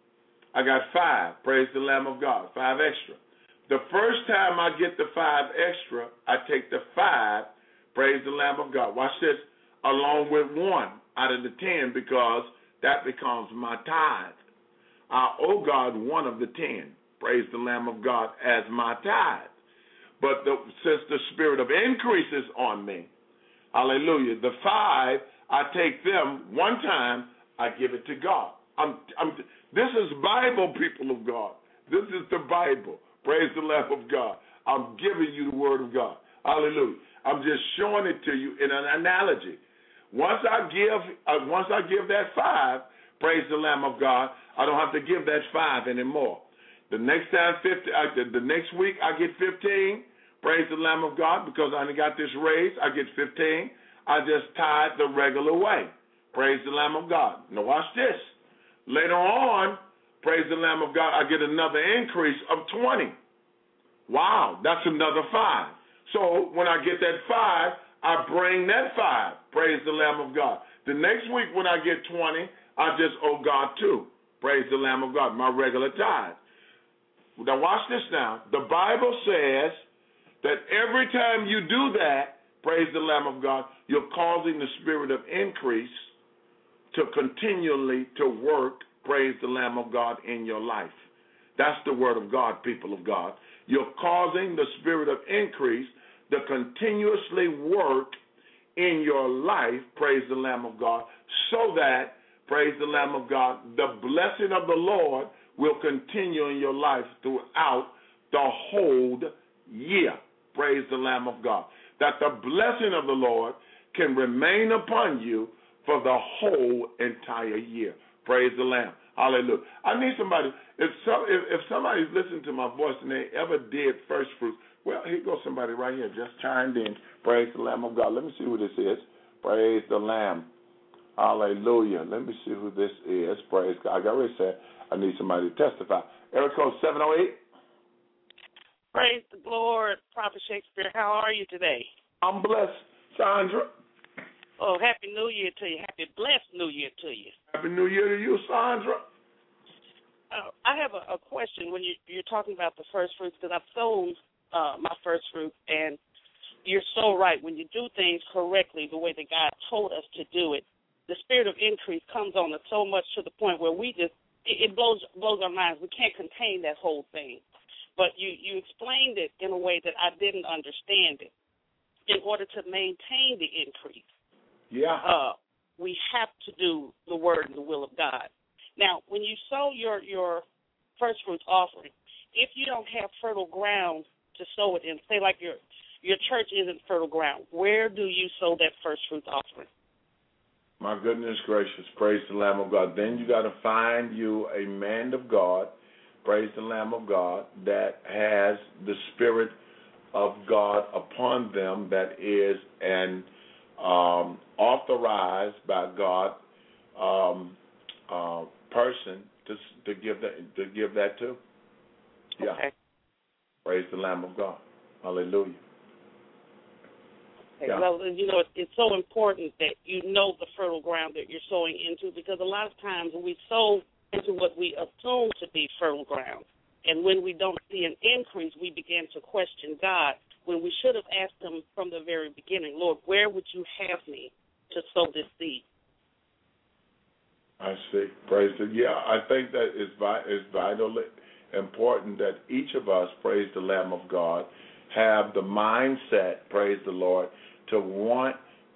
I got five, praise the Lamb of God, five extra. The first time I get the five extra, I take the five, praise the Lamb of God. Watch this, along with one out of the ten, because that becomes my tithe. I owe God one of the ten, praise the Lamb of God, as my tithe. But the, since the spirit of increase is on me, hallelujah, the five, I take them one time, I give it to God. I'm, I'm, this is Bible, people of God. This is the Bible. Praise the Lamb of God. I'm giving you the word of God. Hallelujah. I'm just showing it to you in an analogy. Once I give, uh, once I give that five, praise the Lamb of God, I don't have to give that five anymore. The next time, fifty, uh, the, the next week, I get fifteen. Praise the Lamb of God, because I got this raise, I get fifteen. I just tithe the regular way. Praise the Lamb of God. Now watch this. Later on, praise the Lamb of God, I get another increase of twenty. Wow, that's another five. So when I get that five, I bring that five. Praise the Lamb of God. The next week when I get twenty, I just owe God two. Praise the Lamb of God, my regular tithe. Now watch this now. The Bible says that every time you do that, praise the Lamb of God, you're causing the spirit of increase to continually to work, praise the Lamb of God, in your life. That's the word of God, people of God. You're causing the spirit of increase to continuously work in your life, praise the Lamb of God, so that, praise the Lamb of God, the blessing of the Lord will continue in your life throughout the whole year. Praise the Lamb of God. That the blessing of the Lord can remain upon you for the whole entire year. Praise the Lamb. Hallelujah. I need somebody, if, some, if, if somebody's listening to my voice and they ever did first fruits, well, here goes somebody right here just chimed in. Praise the Lamb of God. Let me see who this is. Praise the Lamb. Hallelujah. Let me see who this is. Praise God. I already said I need somebody to testify. Area code seven oh eight. Praise the Lord, Prophet Shakespeare. How are you today? I'm blessed, Sandra. Oh, Happy New Year to you. Happy blessed New Year to you. Happy New Year to you, Sandra. Uh, I have a, a question when you, you're talking about the first fruits, because I've sold uh, my first fruit, and you're so right. When you do things correctly, the way that God told us to do it, the spirit of increase comes on us so much to the point where we just, it, it blows blows our minds. We can't contain that whole thing. But you, you explained it in a way that I didn't understand it. In order to maintain the increase, yeah, uh, we have to do the word and the will of God. Now, when you sow your, your first fruits offering, if you don't have fertile ground to sow it in, say like your your church isn't fertile ground, where do you sow that first fruits offering? My goodness gracious, praise the Lamb of God. Then you got to find you a man of God, praise the Lamb of God, that has the Spirit of God upon them, that is an um, authorized by God um, uh, person to to give that to give that to. Yeah. Okay. Praise the Lamb of God. Hallelujah. Okay. Yeah. Well, you know, it's, it's so important that you know the fertile ground that you're sowing into, because a lot of times we sow into what we assume to be fertile ground. And when we don't see an increase, we begin to question God, when we should have asked him from the very beginning, Lord, where would you have me to sow this seed? I see. Praise the Yeah, I think that is is vitally important that each of us, praise the Lamb of God, have the mindset, praise the Lord, to want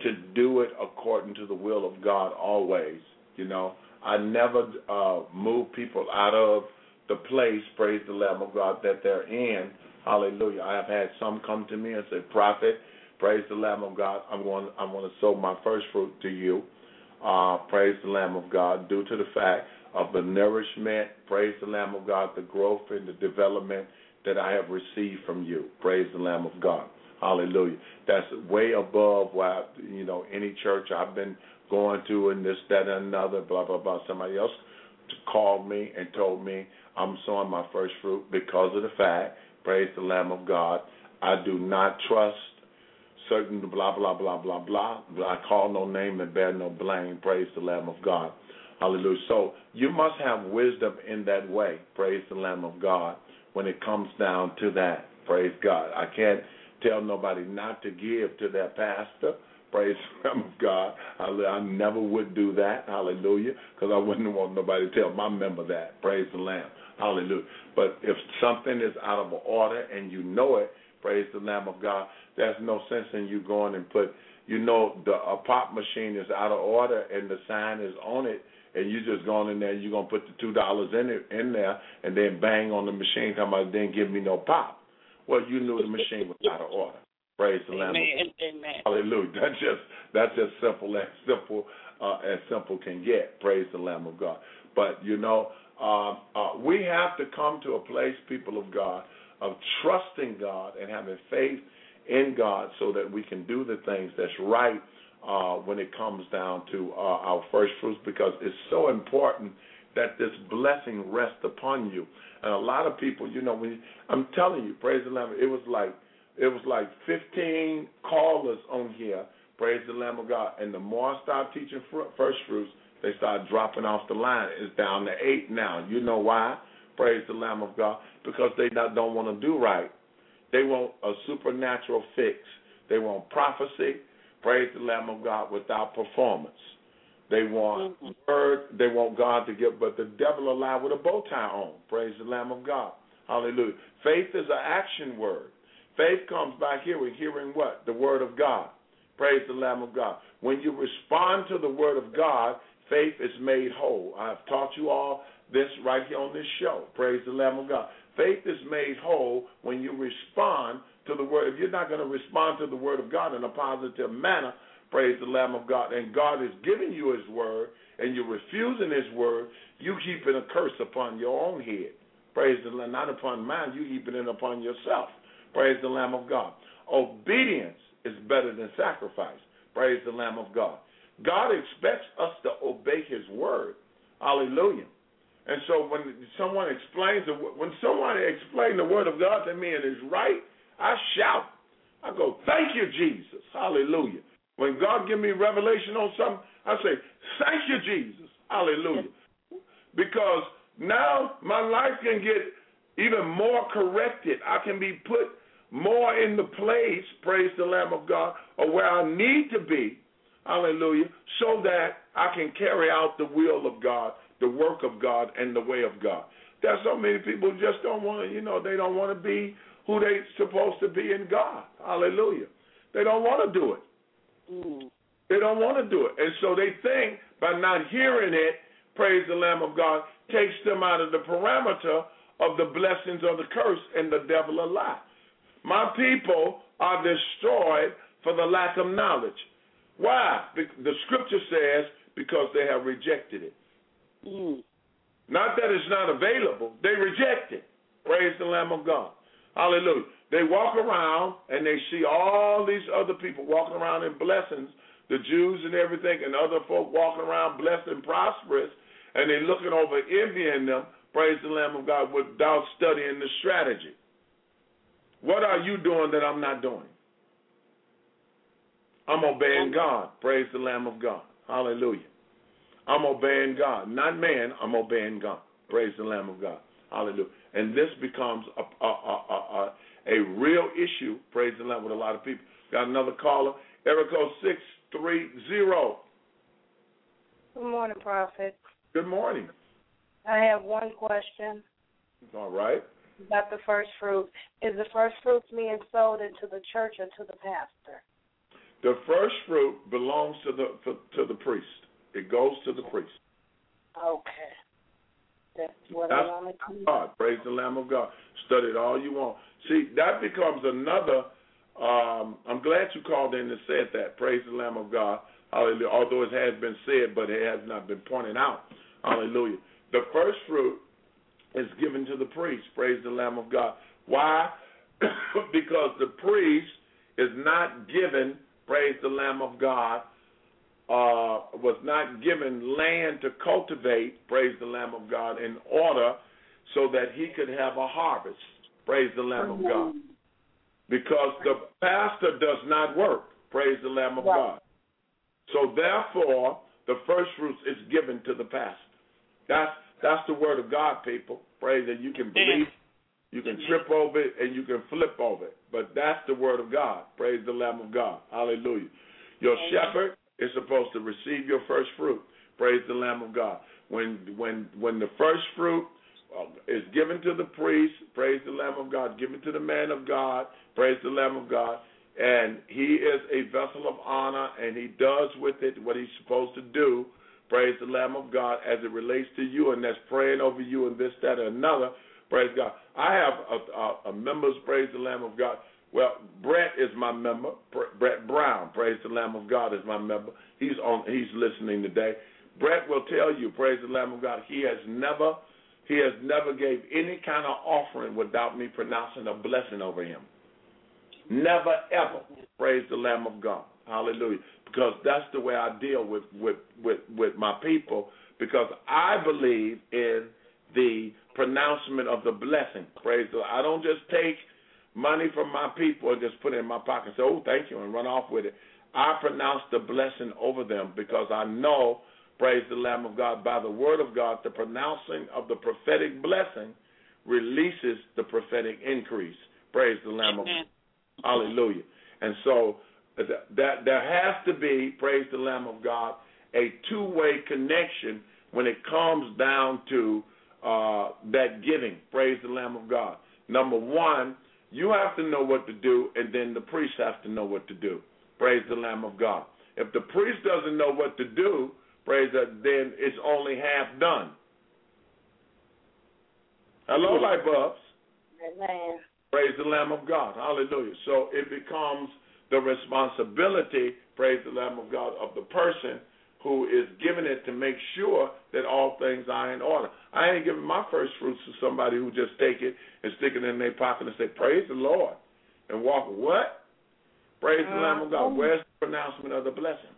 to do it according to the will of God always. You know, I never uh, move people out of the place, praise the Lamb of God, that they're in. Hallelujah. I have had some come to me and say, Prophet, praise the Lamb of God, I'm going, I'm going to sow my first fruit to you. Uh, praise the Lamb of God, due to the fact of the nourishment, praise the Lamb of God, the growth and the development that I have received from you. Praise the Lamb of God. Hallelujah. That's way above what, you know, any church I've been going to and this, that, and another, blah, blah, blah. Somebody else called me and told me I'm sowing my first fruit because of the fact, praise the Lamb of God, I do not trust certain blah, blah, blah, blah, blah. I call no name and bear no blame. Praise the Lamb of God. Hallelujah. So you must have wisdom in that way. Praise the Lamb of God when it comes down to that. Praise God. I can't tell nobody not to give to their pastor. Praise the Lamb of God. I never would do that. Hallelujah. Because I wouldn't want nobody to tell my member that. Praise the Lamb. Hallelujah. But if something is out of order and you know it, praise the Lamb of God, there's no sense in you going and put, you know, the a pop machine is out of order and the sign is on it, and you just going in there, you're going to put the two dollars in it, in there and then bang on the machine, talking about, didn't give me no pop. Well, you knew the machine was out of order. Praise the Lamb. Amen. Amen. Hallelujah. That's just that's just simple as simple uh, as simple can get. Praise the Lamb of God. But you know, uh, uh, we have to come to a place, people of God, of trusting God and having faith in God, so that we can do the things that's right uh, when it comes down to uh, our first fruits, because it's so important that this blessing rests upon you. And a lot of people, you know, when you, I'm telling you, praise the Lamb, it was like it was like fifteen callers on here, praise the Lamb of God. And the more I start teaching first fruits, they start dropping off the line. It's down to eight now. You know why? Praise the Lamb of God. Because they not, don't want to do right. They want a supernatural fix. They want prophecy, praise the Lamb of God, without performance. They want mm-hmm. word. They want God to give, but the devil alive with a bow tie on. Praise the Lamb of God. Hallelujah. Faith is an action word. Faith comes by hearing. Hearing what? The word of God. Praise the Lamb of God. When you respond to the word of God, faith is made whole. I've taught you all this right here on this show. Praise the Lamb of God. Faith is made whole when you respond to the word. If you're not going to respond to the word of God in a positive manner, praise the Lamb of God, and God is giving you his word, and you're refusing his word, you heaping a curse upon your own head. Praise the Lamb, not upon mine, you heaping it upon yourself. Praise the Lamb of God. Obedience is better than sacrifice. Praise the Lamb of God. God expects us to obey his word. Hallelujah. And so when someone explains, when someone explains the word of God to me and it's right, I shout. I go, thank you, Jesus. Hallelujah. When God give me revelation on something, I say, thank you, Jesus. Hallelujah. Because now my life can get even more corrected. I can be put more in the place, praise the Lamb of God, or where I need to be, hallelujah, so that I can carry out the will of God, the work of God, and the way of God. There's so many people who just don't want to, you know, they don't want to be who they're supposed to be in God. Hallelujah. They don't want to do it. Mm. They don't want to do it. And so they think by not hearing it, praise the Lamb of God, takes them out of the parameter of the blessings or the curse, and the devil a lie. My people are destroyed for the lack of knowledge. Why? The scripture says because they have rejected it. Mm. Not that it's not available. They reject it. Praise the Lamb of God. Hallelujah. They walk around and they see all these other people walking around in blessings, the Jews and everything, and other folk walking around blessed and prosperous, and they're looking over, envying them, praise the Lamb of God, without studying the strategy. What are you doing that I'm not doing? I'm obeying God. Praise the Lamb of God. Hallelujah. I'm obeying God. Not man, I'm obeying God. Praise the Lamb of God. Hallelujah. And this becomes a, a, a, a, a real issue, praise the Lamb, with a lot of people. Got another caller, area code six three zero. Good morning, Prophet. Good morning. I have one question. All right. About the first fruit. Is the first fruit being sold into the church or to the pastor? The first fruit belongs to the to the priest. It goes to the priest. Okay. That's what That's I wanted to know. God. Praise the Lamb of God. Study it all you want. See, that becomes another. Um, I'm glad you called in and said that. Praise the Lamb of God. Hallelujah. Although it has been said, but it has not been pointed out. Hallelujah. The first fruit is given to the priest. Praise the Lamb of God. Why? Because the priest is not given, praise the Lamb of God, uh, was not given land to cultivate, praise the Lamb of God, in order so that he could have a harvest. Praise the Lamb of God. Because the pastor does not work. Praise the Lamb of God. So therefore, the first fruits is given to the pastor. That's that's the word of God, people. Pray that you can believe, you can trip over it, and you can flip over it. But that's the word of God. Praise the Lamb of God. Hallelujah. Your shepherd is supposed to receive your first fruit. Praise the Lamb of God. When when when the first fruit uh, is given to the priest, praise the Lamb of God, given to the man of God, praise the Lamb of God, and he is a vessel of honor, and he does with it what he's supposed to do, praise the Lamb of God, as it relates to you, and that's praying over you and this, that, or another, praise God. I have a, a, a members, praise the Lamb of God. Well, Brett is my member. Brett Brown, praise the Lamb of God, is my member. He's on. He's listening today. Brett will tell you, praise the Lamb of God, he has never, he has never gave any kind of offering without me pronouncing a blessing over him. Never, ever. Praise the Lamb of God. Hallelujah. Because that's the way I deal with, with, with, with my people, because I believe in the pronouncement of the blessing. Praise the Lord. I don't just take money from my people and just put it in my pocket and say, oh, thank you, and run off with it. I pronounce the blessing over them because I know, praise the Lamb of God, by the word of God, the pronouncing of the prophetic blessing releases the prophetic increase. Praise the Lamb of God. Hallelujah. And so that, that there has to be, praise the Lamb of God, a two-way connection when it comes down to uh, that giving. Praise the Lamb of God. Number one, you have to know what to do, and then the priest has to know what to do. Praise the Lamb of God. If the priest doesn't know what to do, praise that, then it's only half done. Hello, light bulbs. Amen. Praise the Lamb of God. Hallelujah. So it becomes the responsibility, praise the Lamb of God, of the person who is giving it to make sure that all things are in order. I ain't giving my first fruits to somebody who just take it and stick it in their pocket and say, praise the Lord, and walk. What? Praise uh, the Lamb of God. Where's the pronouncement of the blessing?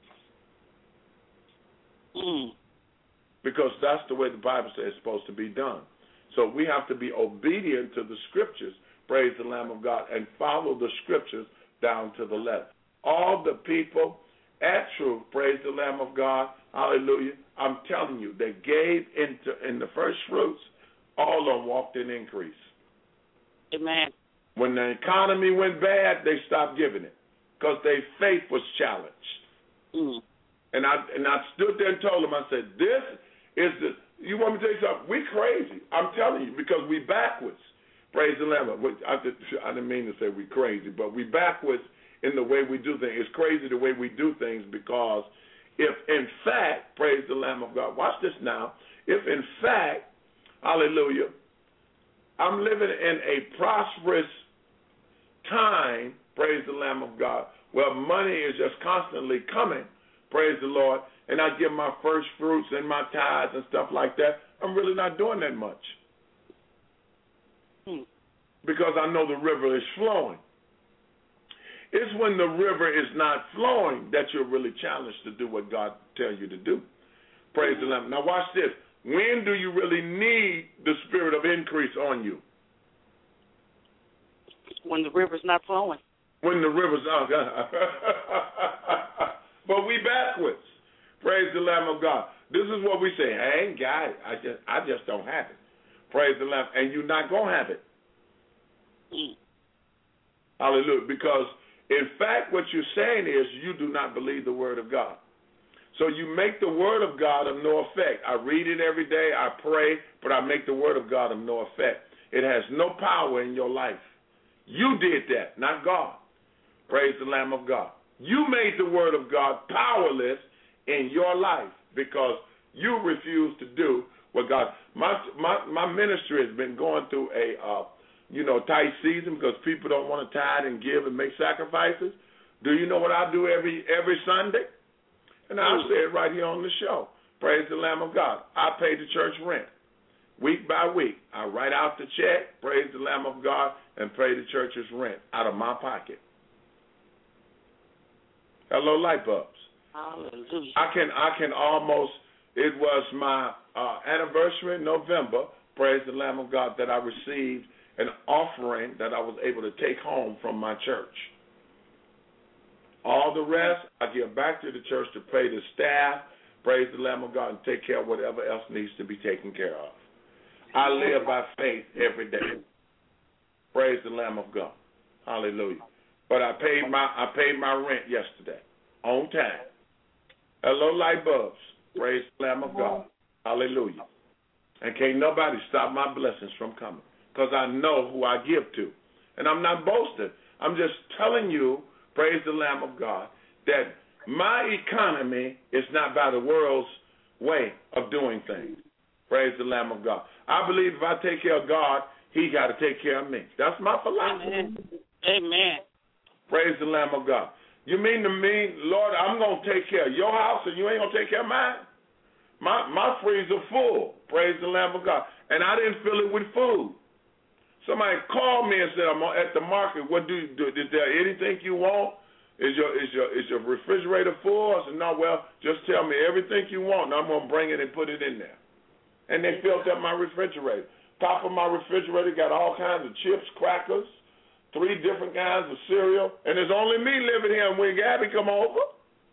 Mm. Because that's the way the Bible says it's supposed to be done. So we have to be obedient to the scriptures, praise the Lamb of God, and follow the scriptures down to the letter. All the people at Truth, praise the Lamb of God, hallelujah, I'm telling you, they gave into in the first fruits, all of them walked in increase. Amen. When the economy went bad, they stopped giving it because their faith was challenged. Mm. And I and I stood there and told them, I said, this is the, you want me to tell you something? We crazy. I'm telling you, because we backwards. Praise the Lamb. I didn't mean to say we crazy, but we backwards in the way we do things. It's crazy the way we do things because if, in fact, praise the Lamb of God, watch this now, if, in fact, hallelujah, I'm living in a prosperous time, praise the Lamb of God, where money is just constantly coming, praise the Lord, and I give my first fruits and my tithes and stuff like that, I'm really not doing that much. Hmm. Because I know the river is flowing. It's when the river is not flowing that you're really challenged to do what God tells you to do. Praise mm-hmm. the Lamb. Now watch this. When do you really need the spirit of increase on you? When the river's not flowing. When the river's not. But we backwards. Praise the Lamb of God. This is what we say. I ain't got it. I just, I just don't have it. Praise the Lamb. And you're not going to have it. Mm. Hallelujah. Because, in fact, what you're saying is you do not believe the word of God. So you make the word of God of no effect. I read it every day. I pray, but I make the word of God of no effect. It has no power in your life. You did that, not God. Praise the Lamb of God. You made the word of God powerless in your life because you refused to do what God. My my my ministry has been going through a uh, you know tight season because people don't want to tithe and give and make sacrifices. Do you know what I do every every Sunday? And I say it right here on the show. Praise the Lamb of God. I pay the church rent week by week. I write out the check, praise the Lamb of God, and pay the church's rent out of my pocket. Hello, light bulbs. Hallelujah. I can I can almost. It was my uh, anniversary in November. Praise the Lamb of God that I received an offering that I was able to take home from my church. All the rest I give back to the church to pay the staff. Praise the Lamb of God and take care of whatever else needs to be taken care of. I live by faith every day. Praise the Lamb of God. Hallelujah. But I paid my I paid my rent yesterday on time. Hello, light bulbs. Praise the Lamb of God. Hallelujah. And can't nobody stop my blessings from coming because I know who I give to. And I'm not boasting. I'm just telling you, praise the Lamb of God, that my economy is not by the world's way of doing things. Praise the Lamb of God. I believe if I take care of God, he got to take care of me. That's my philosophy. Amen. Amen. Praise the Lamb of God. You mean to me, Lord, I'm going to take care of your house and you ain't going to take care of mine? My my freezer full. Praise the Lamb of God. And I didn't fill it with food. Somebody called me and said, I'm at the market. What do you do? Is there anything you want? Is your is your is your refrigerator full? I said, no, well, just tell me everything you want and I'm going to bring it and put it in there. And they filled up my refrigerator. Top of my refrigerator got all kinds of chips, crackers, three different kinds of cereal, and there's only me living here when Gabby come over.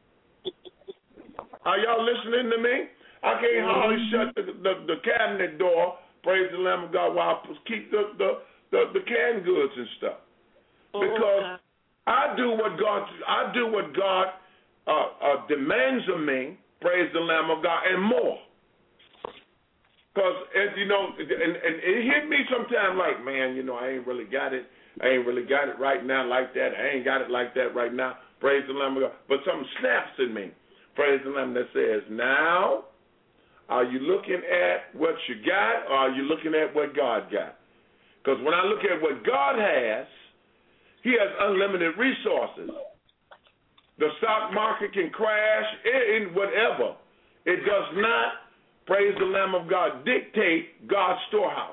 Are y'all listening to me? I can't hardly shut the, the, the cabinet door, praise the Lamb of God, while I keep the, the, the, the canned goods and stuff. Because I do what God I do what God uh, uh, demands of me, praise the Lamb of God, and more. Because, you know, and, and it hit me sometime like, man, you know, I ain't really got it. I ain't really got it right now like that. I ain't got it like that right now. Praise the Lamb of God. But something snaps in me. Praise the Lamb that says, now, are you looking at what you got or are you looking at what God got? Because when I look at what God has, he has unlimited resources. The stock market can crash in whatever. It does not, praise the Lamb of God, dictate God's storehouse.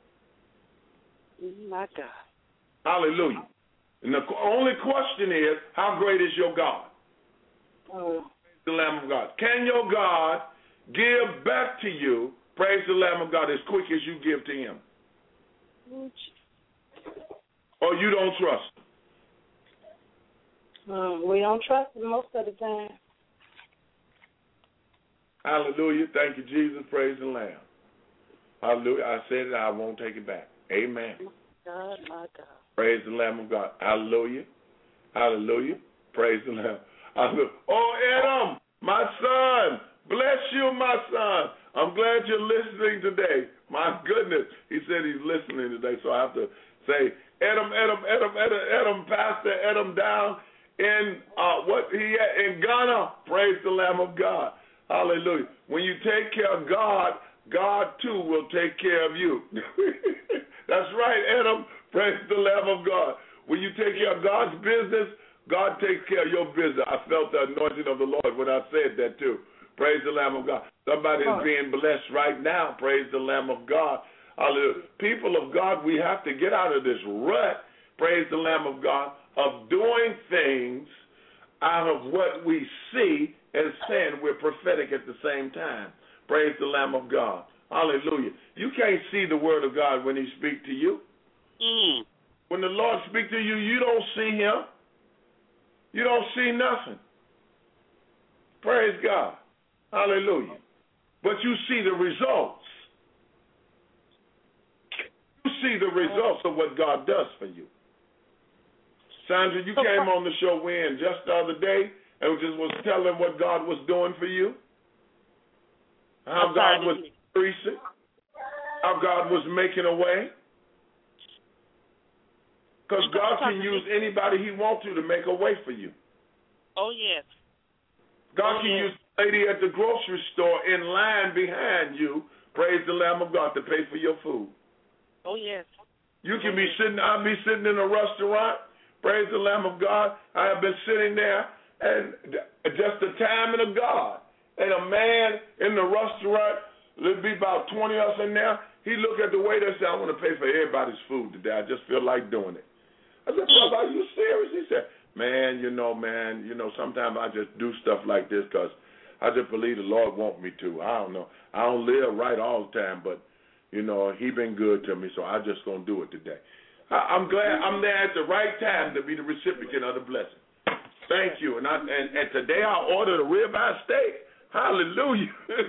My God. Hallelujah. And the only question is, how great is your God? Oh. Praise the Lamb of God. Can your God give back to you, praise the Lamb of God, as quick as you give to him? Or you don't trust him? Um, we don't trust him most of the time. Hallelujah. Thank you, Jesus. Praise the Lamb. Hallelujah. I said it. I won't take it back. Amen. God, my God. Praise the Lamb of God. Hallelujah. Hallelujah. Praise the Lamb. Hallelujah. Oh, Adam, my son. Bless you, my son. I'm glad you're listening today. My goodness. He said he's listening today, so I have to say, Adam, Adam, Adam, Adam, Adam, Pastor Adam down in uh, what he in Ghana. Praise the Lamb of God. Hallelujah. When you take care of God, God too will take care of you. That's right, Adam. Praise the Lamb of God. When you take care of God's business, God takes care of your business. I felt the anointing of the Lord when I said that too. Praise the Lamb of God. Somebody is being blessed right now. Praise the Lamb of God. Hallelujah. People of God, we have to get out of this rut, praise the Lamb of God, of doing things out of what we see and saying we're prophetic at the same time. Praise the Lamb of God. Hallelujah. You can't see the word of God when he speaks to you. Mm. When the Lord speaks to you, you don't see him. You don't see nothing. Praise God. Hallelujah. But you see the results. You see the results of what God does for you. Sandra, you came on the show when just the other day and just was telling what God was doing for you. How God was increasing. How God was making a way. Because God can use anybody he wants to to make a way for you. Oh, yes. God oh, can yes. use a lady at the grocery store in line behind you, praise the Lamb of God, to pay for your food. Oh, yes. You can oh, be yes. sitting, I'll be sitting in a restaurant, praise the Lamb of God. I have been sitting there, and just the timing of God. And a man in the restaurant, there'll be about twenty of us in there, he looked at the waiter and said, I want to pay for everybody's food today. I just feel like doing it. I said, brother, are you serious? He said, man, you know, man, you know, sometimes I just do stuff like this because I just believe the Lord want me to. I don't know. I don't live right all the time, but, you know, he been good to me, so I just going to do it today. I, I'm glad I'm there at the right time to be the recipient of the blessing. Thank you. And, I, and, and today I ordered a ribeye steak. Hallelujah.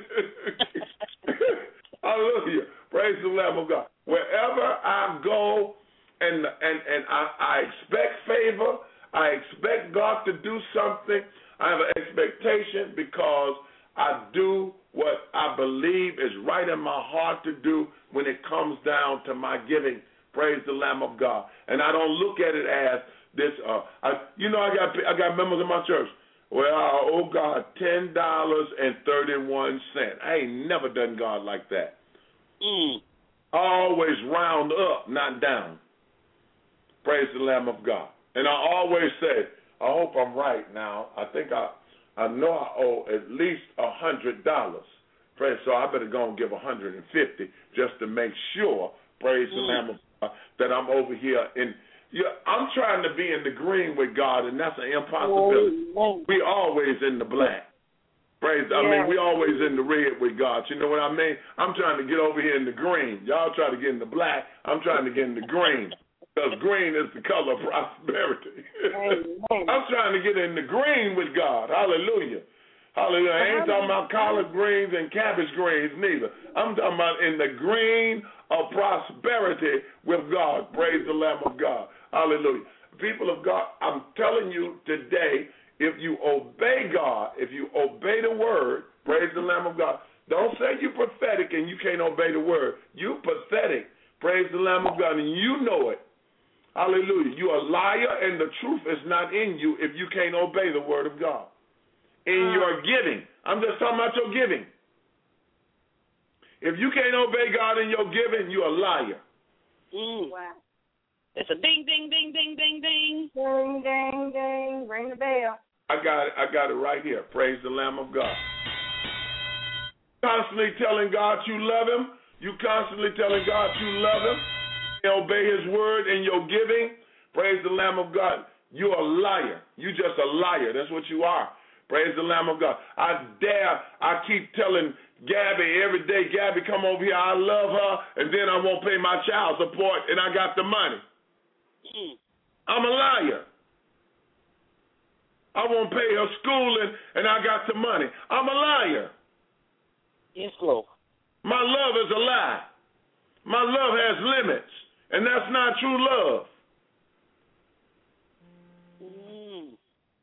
Hallelujah. Praise the Lamb of God. Wherever I go and and, and I, I expect favor, I expect God to do something. I have an expectation because I do what I believe is right in my heart to do when it comes down to my giving. Praise the Lamb of God. And I don't look at it as this. Uh, I, you know, I got I got members in my church. Well, I owe God ten dollars and thirty-one cents. I ain't never done God like that. Mm. I always round up, not down. Praise the Lamb of God. And I always say, I hope I'm right now. I think I I know I owe at least one hundred dollars. Praise, so I better go and give one hundred fifty just to make sure, praise mm. the Lamb of God, that I'm over here in. Yeah, I'm trying to be in the green with God, and that's an impossibility. Oh, we always in the black. Praise. Yeah. I mean, we always in the red with God. You know what I mean? I'm trying to get over here in the green. Y'all try to get in the black. I'm trying to get in the green. Because green is the color of prosperity. I'm trying to get in the green with God. Hallelujah. Hallelujah. I ain't talking about collard greens and cabbage greens neither. I'm talking about in the green of prosperity with God. Praise the Lamb of God. Hallelujah. People of God, I'm telling you today, if you obey God, if you obey the word, praise the Lamb of God, don't say you're prophetic and you can't obey the word. You pathetic. Praise the Lamb of God, and you know it. Hallelujah. You're a liar, and the truth is not in you if you can't obey the word of God. In your giving. I'm just talking about your giving. If you can't obey God in your giving, you're a liar. Mm. Wow. It's a ding, ding, ding, ding, ding, ding. Ding, ding, ding. Ring the bell. I got it. I got it right here. Praise the Lamb of God. Constantly telling God you love him. You constantly telling God you love him. You obey his word in your giving. Praise the Lamb of God. You're a liar. You just a liar. That's what you are. Praise the Lamb of God. I dare, I keep telling Gabby every day, Gabby, come over here. I love her, and then I won't pay my child support, and I got the money. Mm. I'm a liar. I won't pay her schooling, and I got the money. I'm a liar. Yes, Lord. My love is a lie. My love has limits, and that's not true love. Mm.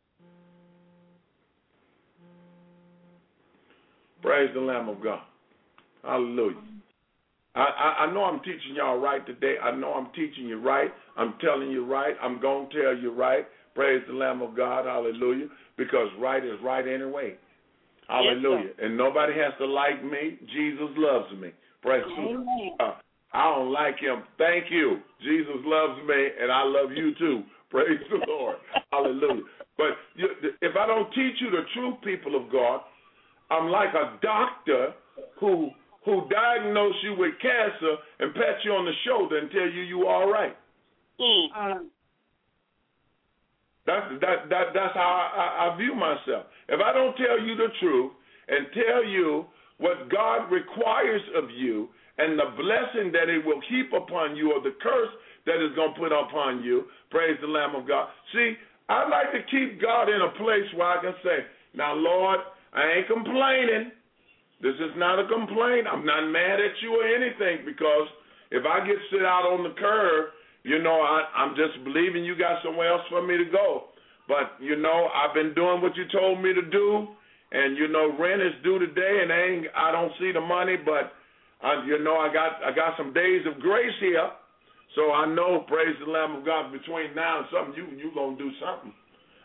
Praise the Lamb of God. Hallelujah. I, I, I know I'm teaching y'all right today. I know I'm teaching you right. I'm telling you right. I'm going to tell you right. Praise the Lamb of God. Hallelujah. Because right is right anyway. Hallelujah. Yes, and nobody has to like me. Jesus loves me. Praise the Lord. I don't like him. Thank you. Jesus loves me, and I love you too. Praise the Lord. Hallelujah. But you, if I don't teach you the truth, people of God, I'm like a doctor who who diagnosed you with cancer and pat you on the shoulder and tell you you all right. Mm. That's that that that's how I, I view myself. If I don't tell you the truth and tell you what God requires of you and the blessing that it will keep upon you or the curse that is going to put upon you, praise the Lamb of God. See, I like to keep God in a place where I can say, now, Lord, I ain't complaining. This is not a complaint. I'm not mad at you or anything, because if I get sit out on the curb, you know, I, I'm just believing you got somewhere else for me to go. But, you know, I've been doing what you told me to do, and, you know, rent is due today, and I, ain't, I don't see the money, but, I, you know, I got I got some days of grace here, so I know, praise the Lamb of God, between now and something, you you going to do something.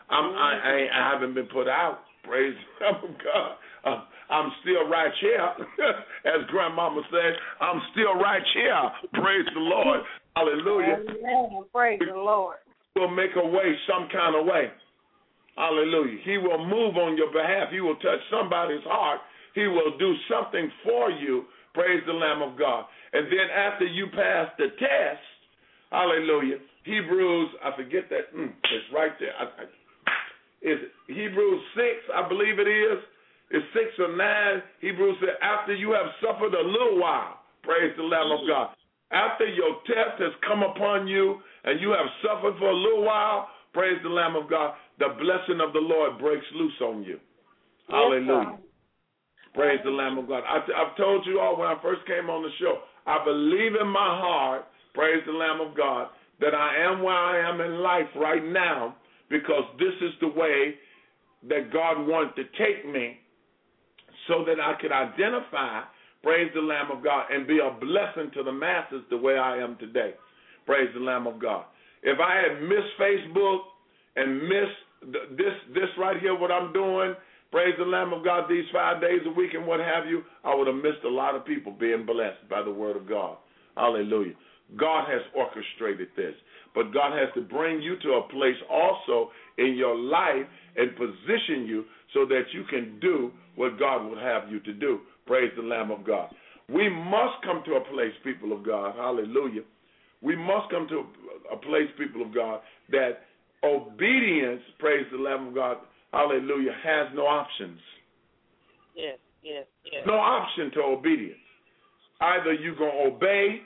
I'm, I, I, ain't- I haven't been put out. Praise the Lamb of God. Um, I'm still right here. As Grandmama said, I'm still right here. Praise the Lord. Hallelujah. Amen. Praise the Lord. Will make a way some kind of way. Hallelujah. He will move on your behalf. He will touch somebody's heart. He will do something for you. Praise the Lamb of God. And then after you pass the test, hallelujah, Hebrews, I forget that, mm, it's right there. I, I, is Hebrews six, I believe it is. It's six or nine. Hebrews said, after you have suffered a little while, praise the Lamb of God. After your test has come upon you and you have suffered for a little while, praise the Lamb of God, the blessing of the Lord breaks loose on you. Yes, hallelujah. God. Praise the Lamb of God. I, I've told you all when I first came on the show, I believe in my heart, praise the Lamb of God, that I am where I am in life right now because this is the way that God wanted to take me so that I could identify, praise the Lamb of God, and be a blessing to the masses the way I am today. Praise the Lamb of God. If I had missed Facebook and missed this this right here, what I'm doing, praise the Lamb of God, these five days a week and what have you, I would have missed a lot of people being blessed by the word of God. Hallelujah. God has orchestrated this. But God has to bring you to a place also in your life and position you so that you can do what God would have you to do. Praise the Lamb of God. We must come to a place, people of God, hallelujah. We must come to a place, people of God, that obedience, praise the Lamb of God, hallelujah, has no options. Yes, yes, yes. No option to obedience. Either you're going to obey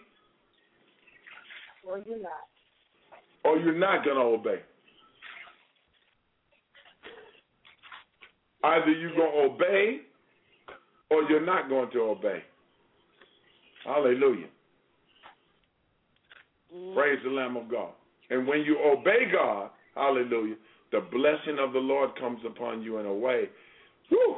or you're not. Or you're not going to obey. Either you're going to obey or you're not going to obey. Hallelujah. Mm. Praise the Lamb of God. And when you obey God, hallelujah, the blessing of the Lord comes upon you in a way. Whew,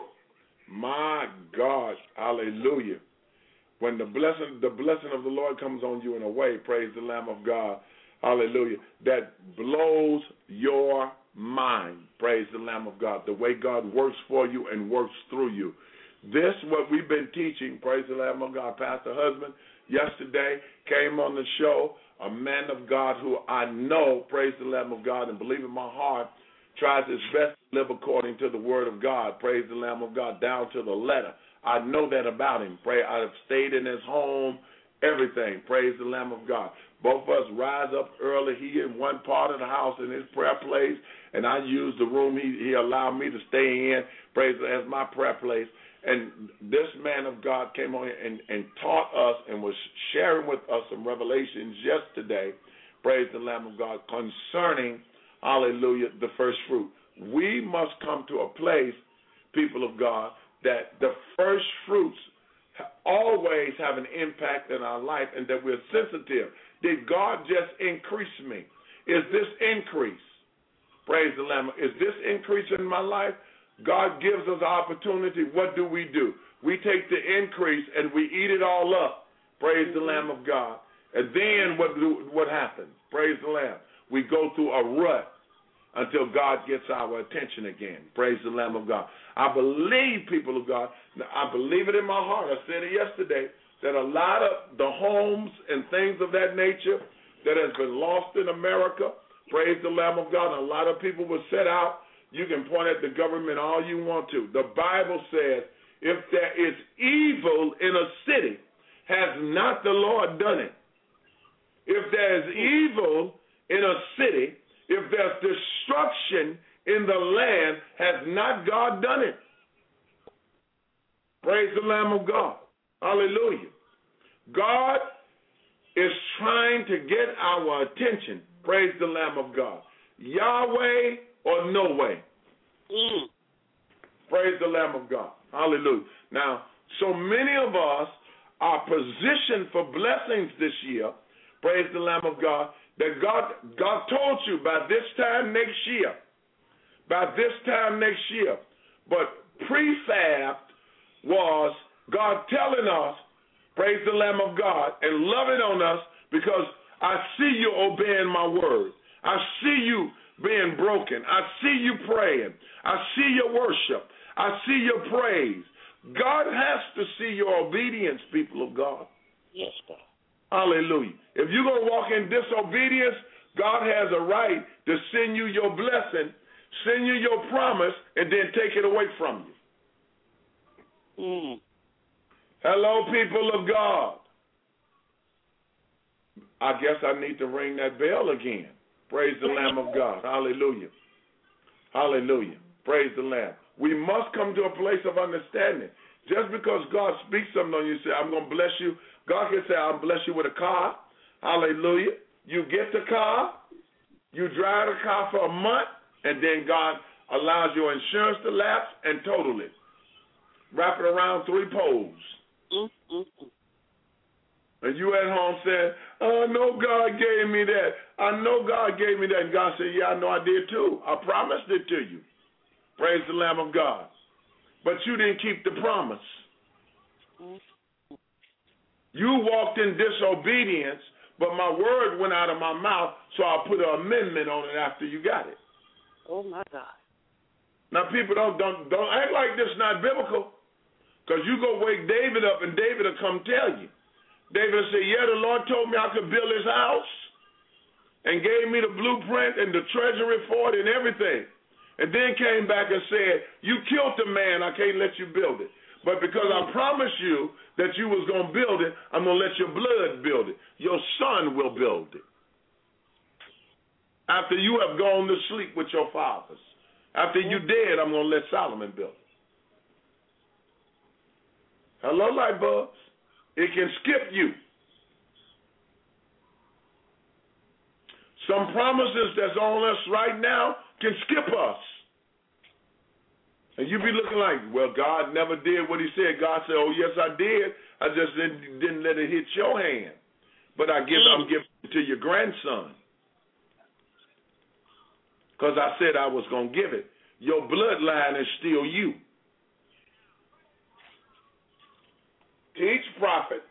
my God, hallelujah. When the blessing, the blessing of the Lord comes on you in a way, praise the Lamb of God, hallelujah, that blows your mind. Praise the Lamb of God. The way God works for you and works through you. This, what we've been teaching, praise the Lamb of God. Pastor Husband yesterday came on the show, a man of God who I know, praise the Lamb of God, and believe in my heart, tries his best to live according to the word of God. Praise the Lamb of God, down to the letter. I know that about him. Pray, I have stayed in his home, everything. Praise the Lamb of God. Both of us rise up early. He in one part of the house in his prayer place, and I use the room he, he allowed me to stay in, praise as my prayer place. And this man of God came on and, and taught us and was sharing with us some revelations yesterday, praise the Lamb of God, concerning, hallelujah, the first fruit. We must come to a place, people of God, that the first fruits always have an impact in our life and that we're sensitive. Did God just increase me? Is this increase? Praise the Lamb. Is this increase in my life? God gives us opportunity. What do we do? We take the increase and we eat it all up. Praise the Lamb of God. And then what do, what happens? Praise the Lamb. We go through a rut until God gets our attention again. Praise the Lamb of God. I believe, people of God, I believe it in my heart. I said it yesterday, that a lot of the homes and things of that nature that has been lost in America, praise the Lamb of God, and a lot of people were set out. You can point at the government all you want to. The Bible says, if there is evil in a city, has not the Lord done it? If there is evil in a city, if there's destruction in the land, has not God done it? Praise the Lamb of God. Hallelujah. God is trying to get our attention. Praise the Lamb of God. Yahweh or no way. Mm. Praise the Lamb of God. Hallelujah. Now, so many of us are positioned for blessings this year. Praise the Lamb of God. That God, God told you by this time next year, by this time next year. But prefab was God telling us, praise the Lamb of God, and loving on us because I see you obeying my word. I see you being broken. I see you praying. I see your worship. I see your praise. God has to see your obedience, people of God. Yes, God. Hallelujah. If you're going to walk in disobedience, God has a right to send you your blessing, send you your promise, and then take it away from you. Mm. Hello, people of God. I guess I need to ring that bell again. Praise the Lamb of God. Hallelujah. Hallelujah. Praise the Lamb. We must come to a place of understanding. Just because God speaks something on you, say, I'm going to bless you. God can say, I'll bless you with a car. Hallelujah. You get the car. You drive the car for a month, and then God allows your insurance to lapse and total it. Wrap it around three poles. Mm-hmm. And you at home saying, oh, I know God gave me that. I know God gave me that. And God said, yeah, I know I did too. I promised it to you. Praise the Lamb of God. But you didn't keep the promise. Mm-hmm. You walked in disobedience, but my word went out of my mouth, so I put an amendment on it after you got it. Oh, my God. Now, people don't don't don't act like this is not biblical, because you go wake David up, and David will come tell you. David will say, yeah, the Lord told me I could build his house and gave me the blueprint and the treasury for it and everything. And then came back and said, you killed the man, I can't let you build it. But because I promised you that you was going to build it, I'm going to let your blood build it. Your son will build it. After you have gone to sleep with your fathers. After you're dead, I'm going to let Solomon build it. Hello, light bulbs. It can skip you. Some promises that's on us right now can skip us. And you be looking like, well, God never did what he said. God said, oh, yes, I did. I just didn't, didn't let it hit your hand. But I give, I'm giving it to your grandson. Because I said I was going to give it. Your bloodline is still you. Teach, prophet.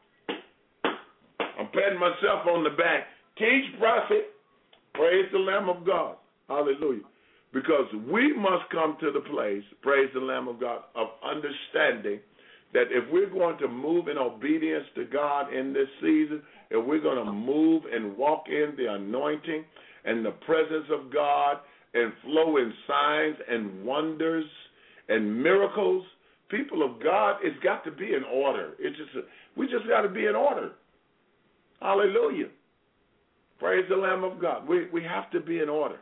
I'm patting myself on the back. Teach, prophet. Praise the Lamb of God. Hallelujah. Because we must come to the place, praise the Lamb of God, of understanding that if we're going to move in obedience to God in this season, if we're going to move and walk in the anointing and the presence of God and flow in signs and wonders and miracles, people of God, it's got to be in order. It's just a, we just got to be in order. Hallelujah. Praise the Lamb of God. We we have to be in order.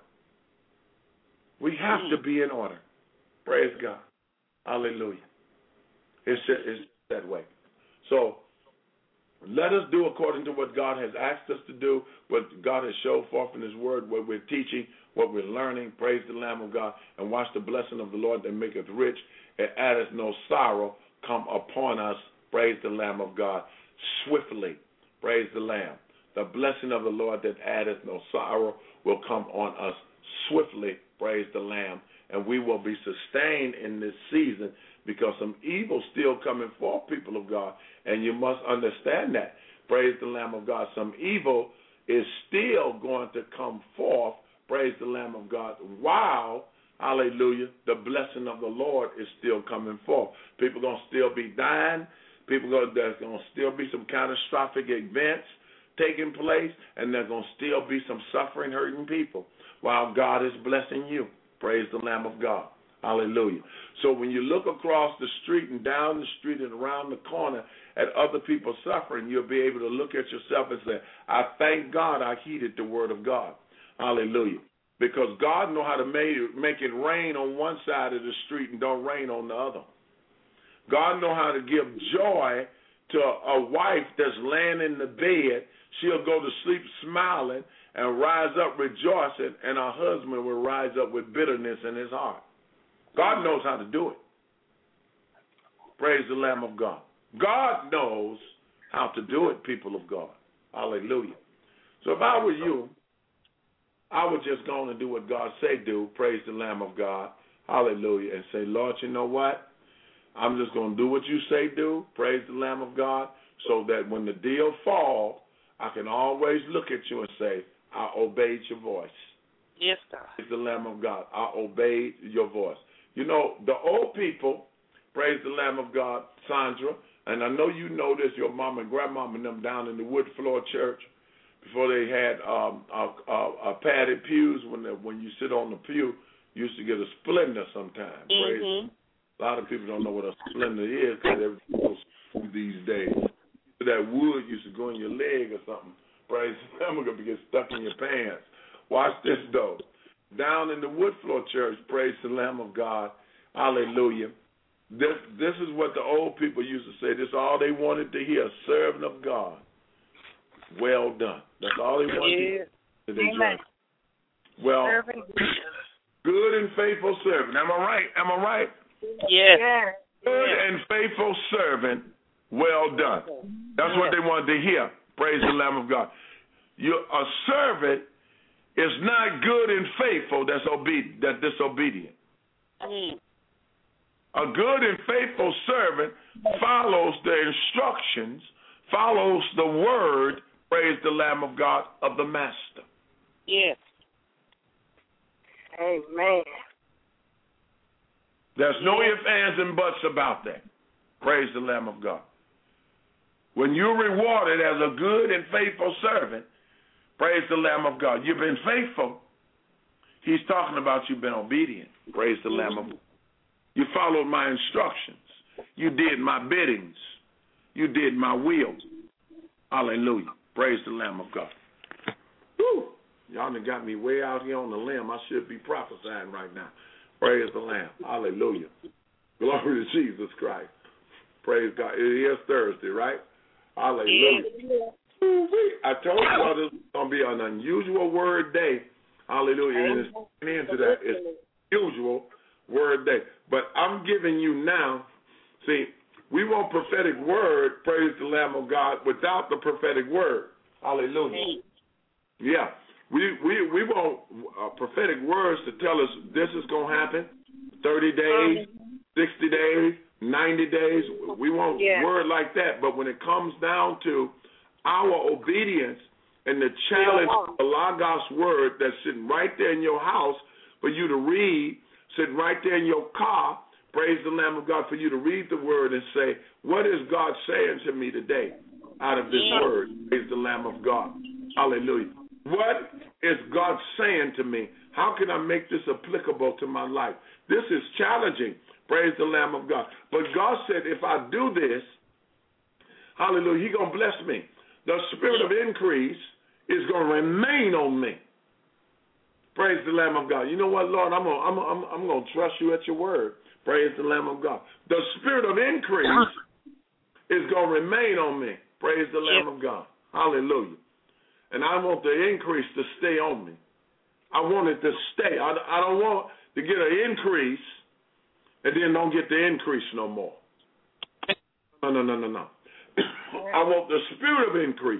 We have to be in order. Praise God. Hallelujah. It's, it's that way. So let us do according to what God has asked us to do, what God has showed forth in his word, what we're teaching, what we're learning. Praise the Lamb of God. And watch the blessing of the Lord that maketh rich and addeth no sorrow come upon us. Praise the Lamb of God. Swiftly. Praise the Lamb. The blessing of the Lord that addeth no sorrow will come on us swiftly. Praise the Lamb. And we will be sustained in this season because some evil still coming forth, people of God. And you must understand that. Praise the Lamb of God. Some evil is still going to come forth. Praise the Lamb of God. While, hallelujah, the blessing of the Lord is still coming forth. People going to still be dying. People going there's going to still be some catastrophic events taking place, and there's going to still be some suffering, hurting people while God is blessing you. Praise the Lamb of God. Hallelujah. So when you look across the street and down the street and around the corner at other people suffering, you'll be able to look at yourself and say, I thank God I heeded the word of God. Hallelujah. Because God knows how to make, make it rain on one side of the street and don't rain on the other. God knows how to give joy to a wife that's laying in the bed. She'll go to sleep smiling and rise up rejoicing, and her husband will rise up with bitterness in his heart. God knows how to do it. Praise the Lamb of God. God knows how to do it, people of God. Hallelujah. So if I were you, I would just go on and do what God say do. Praise the Lamb of God. Hallelujah. And say, Lord, you know what? I'm just going to do what you say do. Praise the Lamb of God. So that when the deal falls, I can always look at you and say, I obeyed your voice. Yes, God. Praise the Lamb of God. I obeyed your voice. You know, the old people, praise the Lamb of God, Sandra, and I know you know this, your mom and grandmama and them down in the wood floor church, before they had um, a, a, a padded pews, when the, when you sit on the pew, you used to get a splendor sometimes. Mm-hmm. A lot of people don't know what a splendor is because everything goes through these days. That wood used to go in your leg or something. Praise the Lamb of God, get stuck in your pants. Watch this, though. Down in the wood floor church, praise the Lamb of God, hallelujah. This this is what the old people used to say. This is all they wanted to hear, servant of God. Well done. That's all they wanted Yeah. to hear. Amen. Well, Servant. good and faithful servant. Am I right? Am I right? Yes. Yeah. Good Yeah. and faithful servant, well done. That's what they wanted to hear. Praise the Lamb of God. You a servant is not good and faithful that's obedient, that's disobedient. Mm. A good and faithful servant follows the instructions, follows the word, praise the Lamb of God, of the master. Yes. Amen. There's no Yes. ifs, ands, and buts about that. Praise the Lamb of God. When you're rewarded as a good and faithful servant, praise the Lamb of God. You've been faithful. He's talking about you've been obedient. Praise the Lamb of God. You followed my instructions. You did my biddings. You did my will. Hallelujah. Praise the Lamb of God. Woo. Y'all done got me way out here on the limb. I should be prophesying right now. Praise the Lamb. Hallelujah. Glory to Jesus Christ. Praise God. It is Thursday, right? Hallelujah. Yeah. I told you this is going to be an unusual word day. Hallelujah. And it's into that. It's usual word day. But I'm giving you now, see, we want prophetic word, praise the Lamb of God, without the prophetic word. Hallelujah. Yeah. We we we want uh, prophetic words to tell us this is going to happen, thirty days, sixty days, ninety days. We want Yeah. word like that. But when it comes down to our obedience and the challenge of the Logos word that's sitting right there in your house for you to read, sitting right there in your car, praise the Lamb of God, for you to read the word and say, what is God saying to me today out of this Yeah. word? Praise the Lamb of God. Hallelujah. What is God saying to me? How can I make this applicable to my life? This is challenging. Praise the Lamb of God. But God said, if I do this, hallelujah, He's going to bless me. The spirit of increase is going to remain on me. Praise the Lamb of God. You know what, Lord? I'm going I'm I'm, I'm going to trust you at your word. Praise the Lamb of God. The spirit of increase is going to remain on me. Praise the Lamb of God. Hallelujah. And I want the increase to stay on me. I want it to stay. I, I don't want to get an increase and then don't get the increase no more. No, no, no, no, no. I want the spirit of increase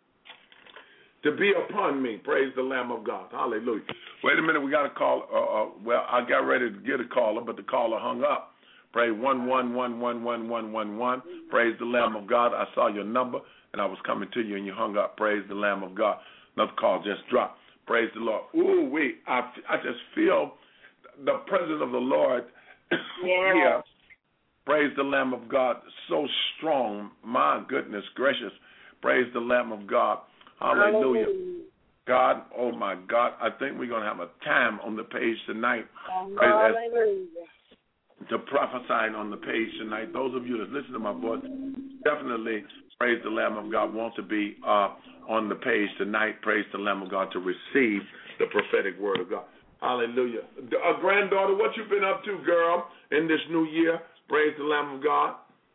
to be upon me. Praise the Lamb of God. Hallelujah. Wait a minute. We got a call. Uh, uh, well, I got ready to get a caller, but the caller hung up. Pray one one one one one one one one. Praise the Lamb of God. I saw your number, and I was coming to you, and you hung up. Praise the Lamb of God. Another call just dropped. Praise the Lord. Ooh, wait. I, I just feel the presence of the Lord Yeah. here. Praise the Lamb of God. So strong. My goodness gracious. Praise the Lamb of God. Hallelujah. Hallelujah. God, oh my God. I think we're going to have a time on the page tonight. Hallelujah. To prophesying on the page tonight. Those of you that listen to my voice, definitely, praise the Lamb of God, want to be uh, on the page tonight. Praise the Lamb of God to receive the prophetic word of God. Hallelujah. Uh, granddaughter, what you been up to, girl, in this new year? Praise the Lamb of God.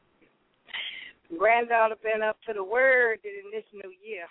Granddaughter been up to the word in this new year.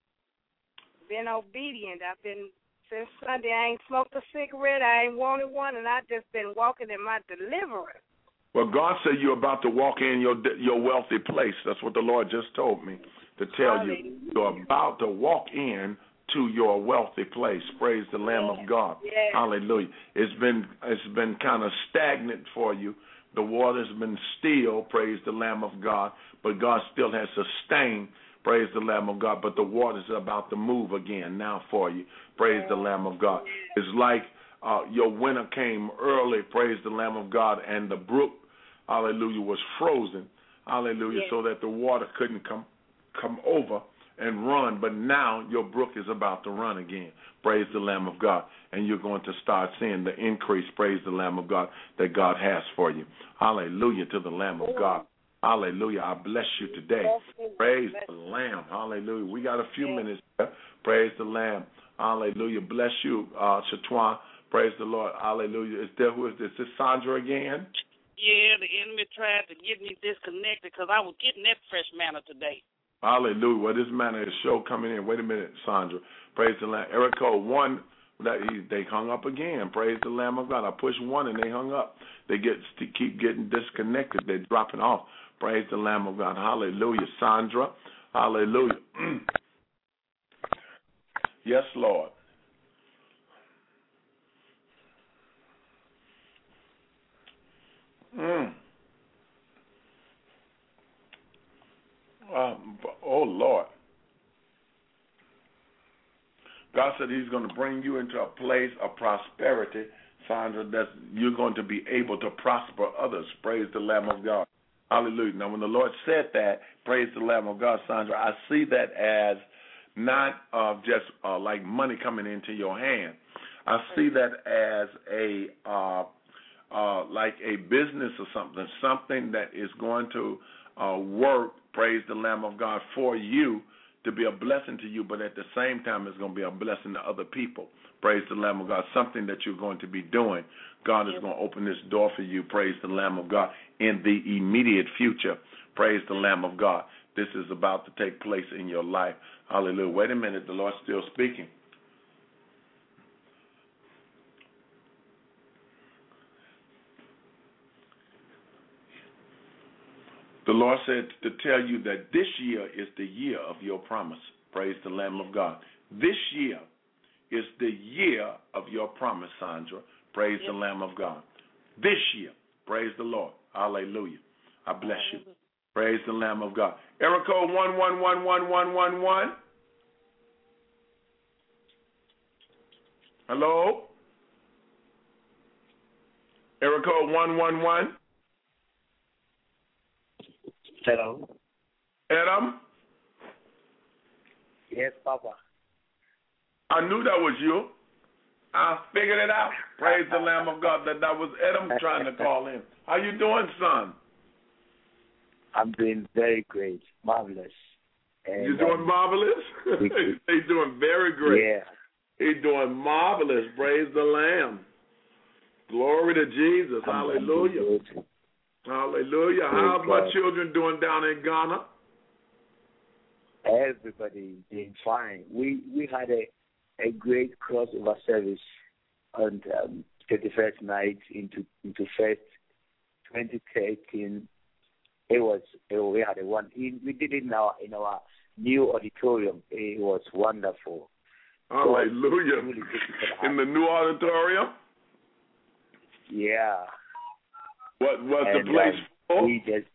Been obedient. I've been, since Sunday, I ain't smoked a cigarette. I ain't wanted one, and I've just been walking in my deliverance. Well, God said you're about to walk in your your wealthy place. That's what the Lord just told me to tell Hallelujah. you. You're about to walk in to your wealthy place. Praise the Lamb Yes. of God. Yes. Hallelujah. It's been it's been kind of stagnant for you. The water's been still, praise the Lamb of God, but God still has sustained, Praise the Lamb of God. But the waters are about to move again now for you. Praise the Lamb of God. It's like uh, your winter came early, praise the Lamb of God, and the brook, hallelujah, was frozen, hallelujah, so that the water couldn't come come over and run. But now your brook is about to run again. Praise the Lamb of God. And you're going to start seeing the increase, praise the Lamb of God, that God has for you. Hallelujah to the Lamb of God. Hallelujah. I bless you today. Praise the Lamb. Hallelujah. We got a few minutes here. Praise the Lamb. Hallelujah. Bless you, uh, Shatwan. Praise the Lord. Hallelujah. Is there who is this? Is this Sandra again? Yeah, the enemy tried to get me disconnected because I was getting that fresh manna today. Hallelujah. Well, this manna is show coming in. Wait a minute, Sandra. Praise the Lamb. Eric Cole, one, that he, they hung up again. Praise the Lamb of God. I pushed one and they hung up. They get keep getting disconnected. They're dropping off. Praise the Lamb of God. Hallelujah. Sandra. Hallelujah. Yes, Lord. Mm. Um, oh, Lord. God said he's going to bring you into a place of prosperity, Sandra, that you're going to be able to prosper others. Praise the Lamb of God. Hallelujah. Now, when the Lord said that, praise the Lamb of God, Sandra, I see that as not uh, just uh, like money coming into your hand. I see that as a uh, uh, like a business or something, something that is going to uh, work, praise the Lamb of God, for you, to be a blessing to you, but at the same time it's going to be a blessing to other people. Praise the Lamb of God. Something that you're going to be doing. God is going to open this door for you, praise the Lamb of God, in the immediate future. Praise the Lamb of God. This is about to take place in your life. Hallelujah. Wait a minute. The Lord's still speaking. The Lord said to tell you that this year is the year of your promise. Praise the Lamb of God. This year is the year of your promise, Sandra. Praise yep. the Lamb of God. This year, praise the Lord. Hallelujah. I bless you. Praise the Lamb of God. Area code one one one one one one one. Hello? Area code one one one. Hello. Adam? Yes, Papa. I knew that was you. I figured it out. Praise the Lamb of God that that was Adam trying to call in. How you doing, son? I'm doing very great. Marvelous. And, you doing um, marvelous? He's doing very great. Yeah. He's doing marvelous. Praise the Lamb. Glory to Jesus. I'm Hallelujah. Hallelujah. How's my children doing down in Ghana? Everybody doing fine. We we had a, a great crossover service on um, thirty-first night into into first twenty thirteen. It was it, we had a one. We did it in our in our new auditorium. It was wonderful. Hallelujah. Really in the new auditorium. Yeah. What was and, the place um, full? We just,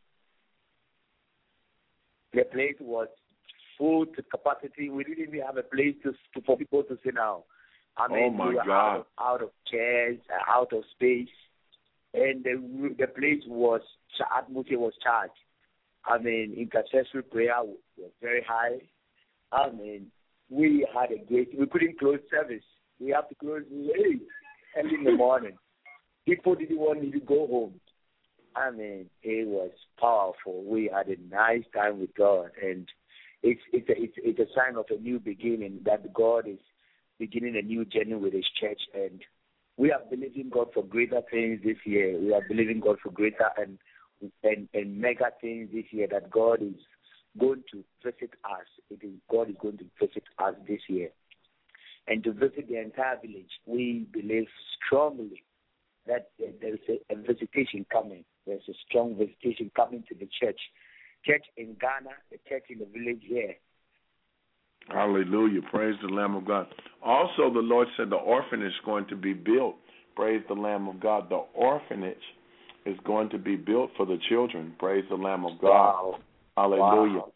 the place was full to capacity. We didn't even have a place to, to for people to sit down. I mean, oh my we were God! Out of, out of chairs, out of space, and the the place was atmosphere was charged. I mean, intercessory prayer was very high. I mean, we had a great. We couldn't close service. We have to close late, early in the morning. People didn't want me to go home. I mean, it was powerful. We had a nice time with God, and it's it's a, it's, it's a sign of a new beginning that God is beginning a new journey with His church, and we are believing God for greater things this year. We are believing God for greater and and, and mega things this year. That God is going to visit us. It is God is going to visit us this year, and to visit the entire village. We believe strongly that there is a, a visitation coming. There's a strong visitation coming to the church. Church in Ghana, the church in the village here. Hallelujah. Praise the Lamb of God. Also, the Lord said the orphanage is going to be built. Praise the Lamb of God. The orphanage is going to be built for the children. Praise the Lamb of God. Wow. Hallelujah. Wow.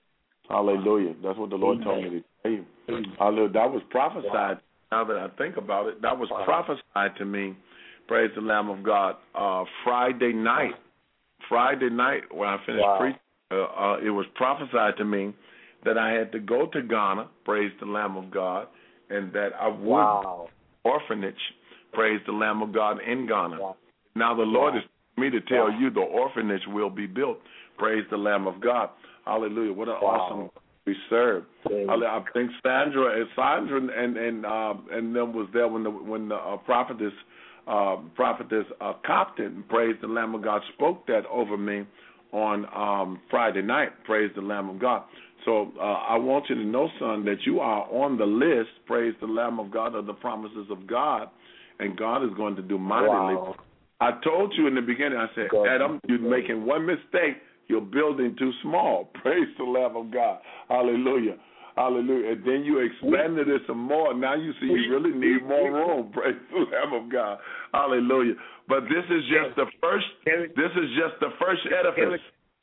Hallelujah. That's what the Lord told me to tell you. Hallelujah. That was prophesied. Now that I think about it, that was prophesied to me. Praise the Lamb of God. Uh, Friday night, Friday night when I finished wow. preaching, uh, uh, it was prophesied to me that I had to go to Ghana, praise the Lamb of God, and that I would wow. orphanage, praise the Lamb of God, in Ghana. Wow. Now the Lord wow. is telling me to tell wow. you the orphanage will be built. Praise the Lamb of God. Hallelujah. What an wow. awesome we serve. I think Sandra and Sandra and and uh, and them was there when the when the uh, prophetess uh, prophetess uh, Compton, praise the Lamb of God, spoke that over me on um, Friday night. Praise the Lamb of God. So uh, I want you to know, son, that you are on the list. Praise the Lamb of God, of the promises of God, and God is going to do mightily. Wow. I told you in the beginning. I said, God, Adam, you're God. making one mistake. You're building too small. Praise the Lamb of God. Hallelujah. Hallelujah. And then you expanded it some more. Now you see you really need more room. Praise the Lamb of God. Hallelujah. But this is just the first. This is just the first edifice.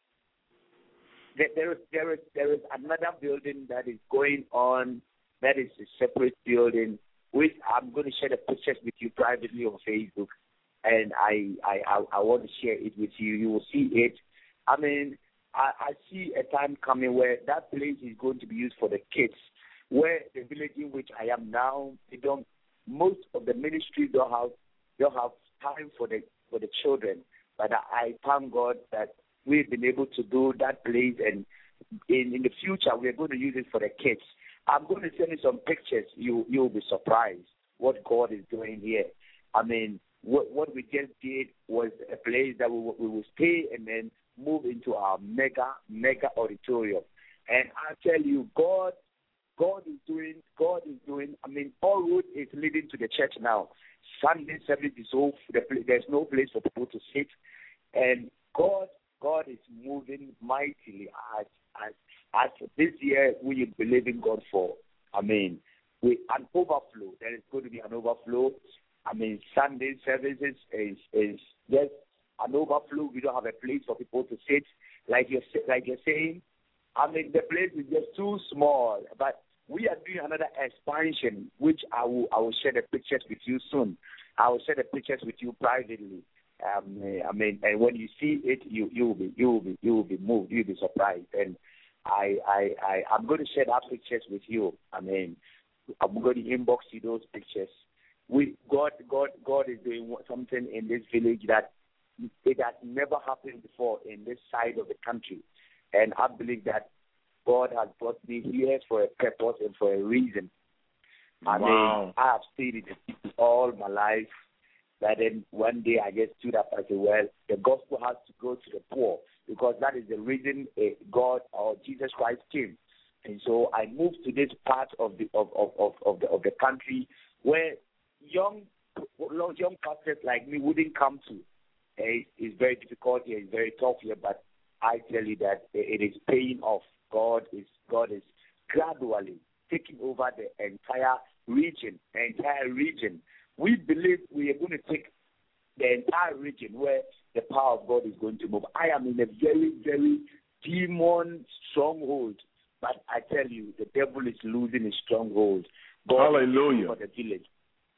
There is there is there is another building that is going on. That is a separate building, which I'm going to share the pictures with you privately on Facebook, and I I I, I want to share it with you. You will see it. I mean, I, I see a time coming where that place is going to be used for the kids, where the village in which I am now, they don't, most of the ministry don't have don't have time for the for the children. But I, I thank God that we've been able to do that place, and in, in the future we're going to use it for the kids. I'm going to send you some pictures. You you'll be surprised what God is doing here. I mean, what what we just did was a place that we we will stay and then move into our mega, mega auditorium. And I tell you, God, God is doing, God is doing, I mean, all road is leading to the church now. Sunday service is over, there's no place for people to sit. And God, God is moving mightily as, as, as this year we believe in God for, I mean, with an overflow. There is going to be an overflow. I mean, Sunday services is, is just an overflow. We don't have a place for people to sit, like you're like you're saying. I mean, the place is just too small. But we are doing another expansion, which I will I will share the pictures with you soon. I will share the pictures with you privately. Um, I mean, and when you see it, you you will be you will be you will be moved. You'll be surprised. And I I I I'm going to share that pictures with you. I mean, I'm going to inbox you those pictures. We God God God is doing something in this village that it has never happened before in this side of the country. And I believe that God has brought me here for a purpose and for a reason. I wow. mean, I have stayed in the city all my life. But then one day I just stood up and said, well, the gospel has to go to the poor, because that is the reason uh, God or Jesus Christ came. And so I moved to this part of the of, of, of, of the of the country where young young pastors like me wouldn't come to. It's very difficult here, it's very tough here, but I tell you that it is paying off. God is God is gradually taking over the entire region, the entire region. We believe we are going to take the entire region where the power of God is going to move. I am in a very, very demon stronghold, but I tell you, the devil is losing his stronghold. God Hallelujah. For the village.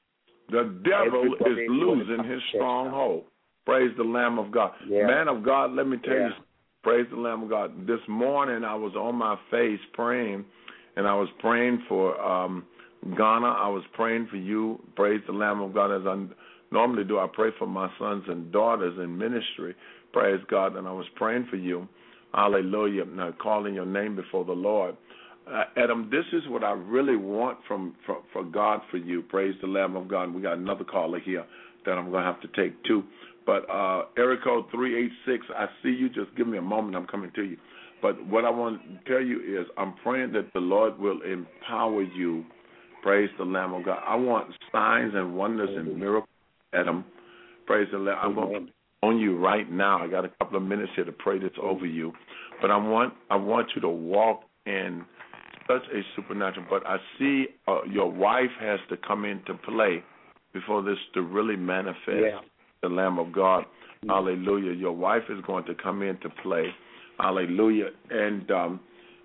The devil Everybody is losing his stronghold. Praise the Lamb of God. Yeah. Man of God, let me tell yeah. you, praise the Lamb of God. This morning I was on my face praying, and I was praying for um, Ghana. I was praying for you. Praise the Lamb of God. As I normally do, I pray for my sons and daughters in ministry. Praise God. And I was praying for you. Hallelujah. Now calling your name before the Lord. Uh, Adam, this is what I really want from, from for God for you. Praise the Lamb of God. We got another caller here that I'm going to have to take too. But uh, area code three eight six, I see you. Just give me a moment. I'm coming to you. But what I want to tell you is I'm praying that the Lord will empower you. Praise the Lamb of God. I want signs and wonders and miracles, Adam. Praise the Lamb. I'm going on you right now. I got a couple of minutes here to pray this over you. But I want I want you to walk in such a supernatural. But I see uh, your wife has to come into play before this to really manifest. Yeah. The Lamb of God. Hallelujah. Your wife is going to come into play. Hallelujah. And um,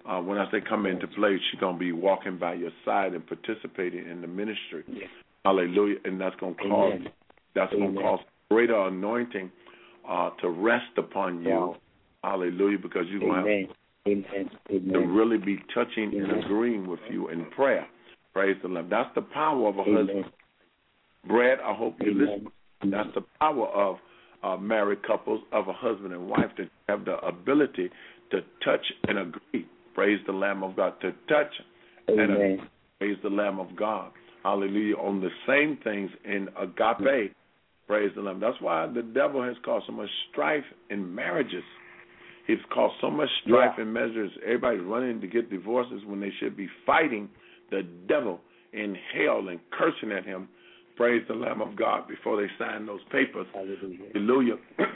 Uh, when I say come into play, she's going to be walking by your side and participating in the ministry. Yes. Hallelujah. And that's going to cause Amen. that's going to cause greater anointing uh, to rest upon you. Wow. Hallelujah. Because you're going to have Amen. Amen. to really be touching Amen. and agreeing with you in prayer. Praise the Lord. That's the power of a Amen. husband. Brad, I hope you Amen. listen. That's the power of uh, married couples, of a husband and wife, to have the ability to touch and agree. Praise the Lamb of God. To touch Amen. and agree. Praise the Lamb of God. Hallelujah. On the same things in agape. Praise the Lamb. That's why the devil has caused so much strife in marriages. He's caused so much strife Yeah. in marriages. Everybody's running to get divorces when they should be fighting the devil in hell and cursing at him. Praise the Lamb of God before they sign those papers. Hallelujah. Hallelujah.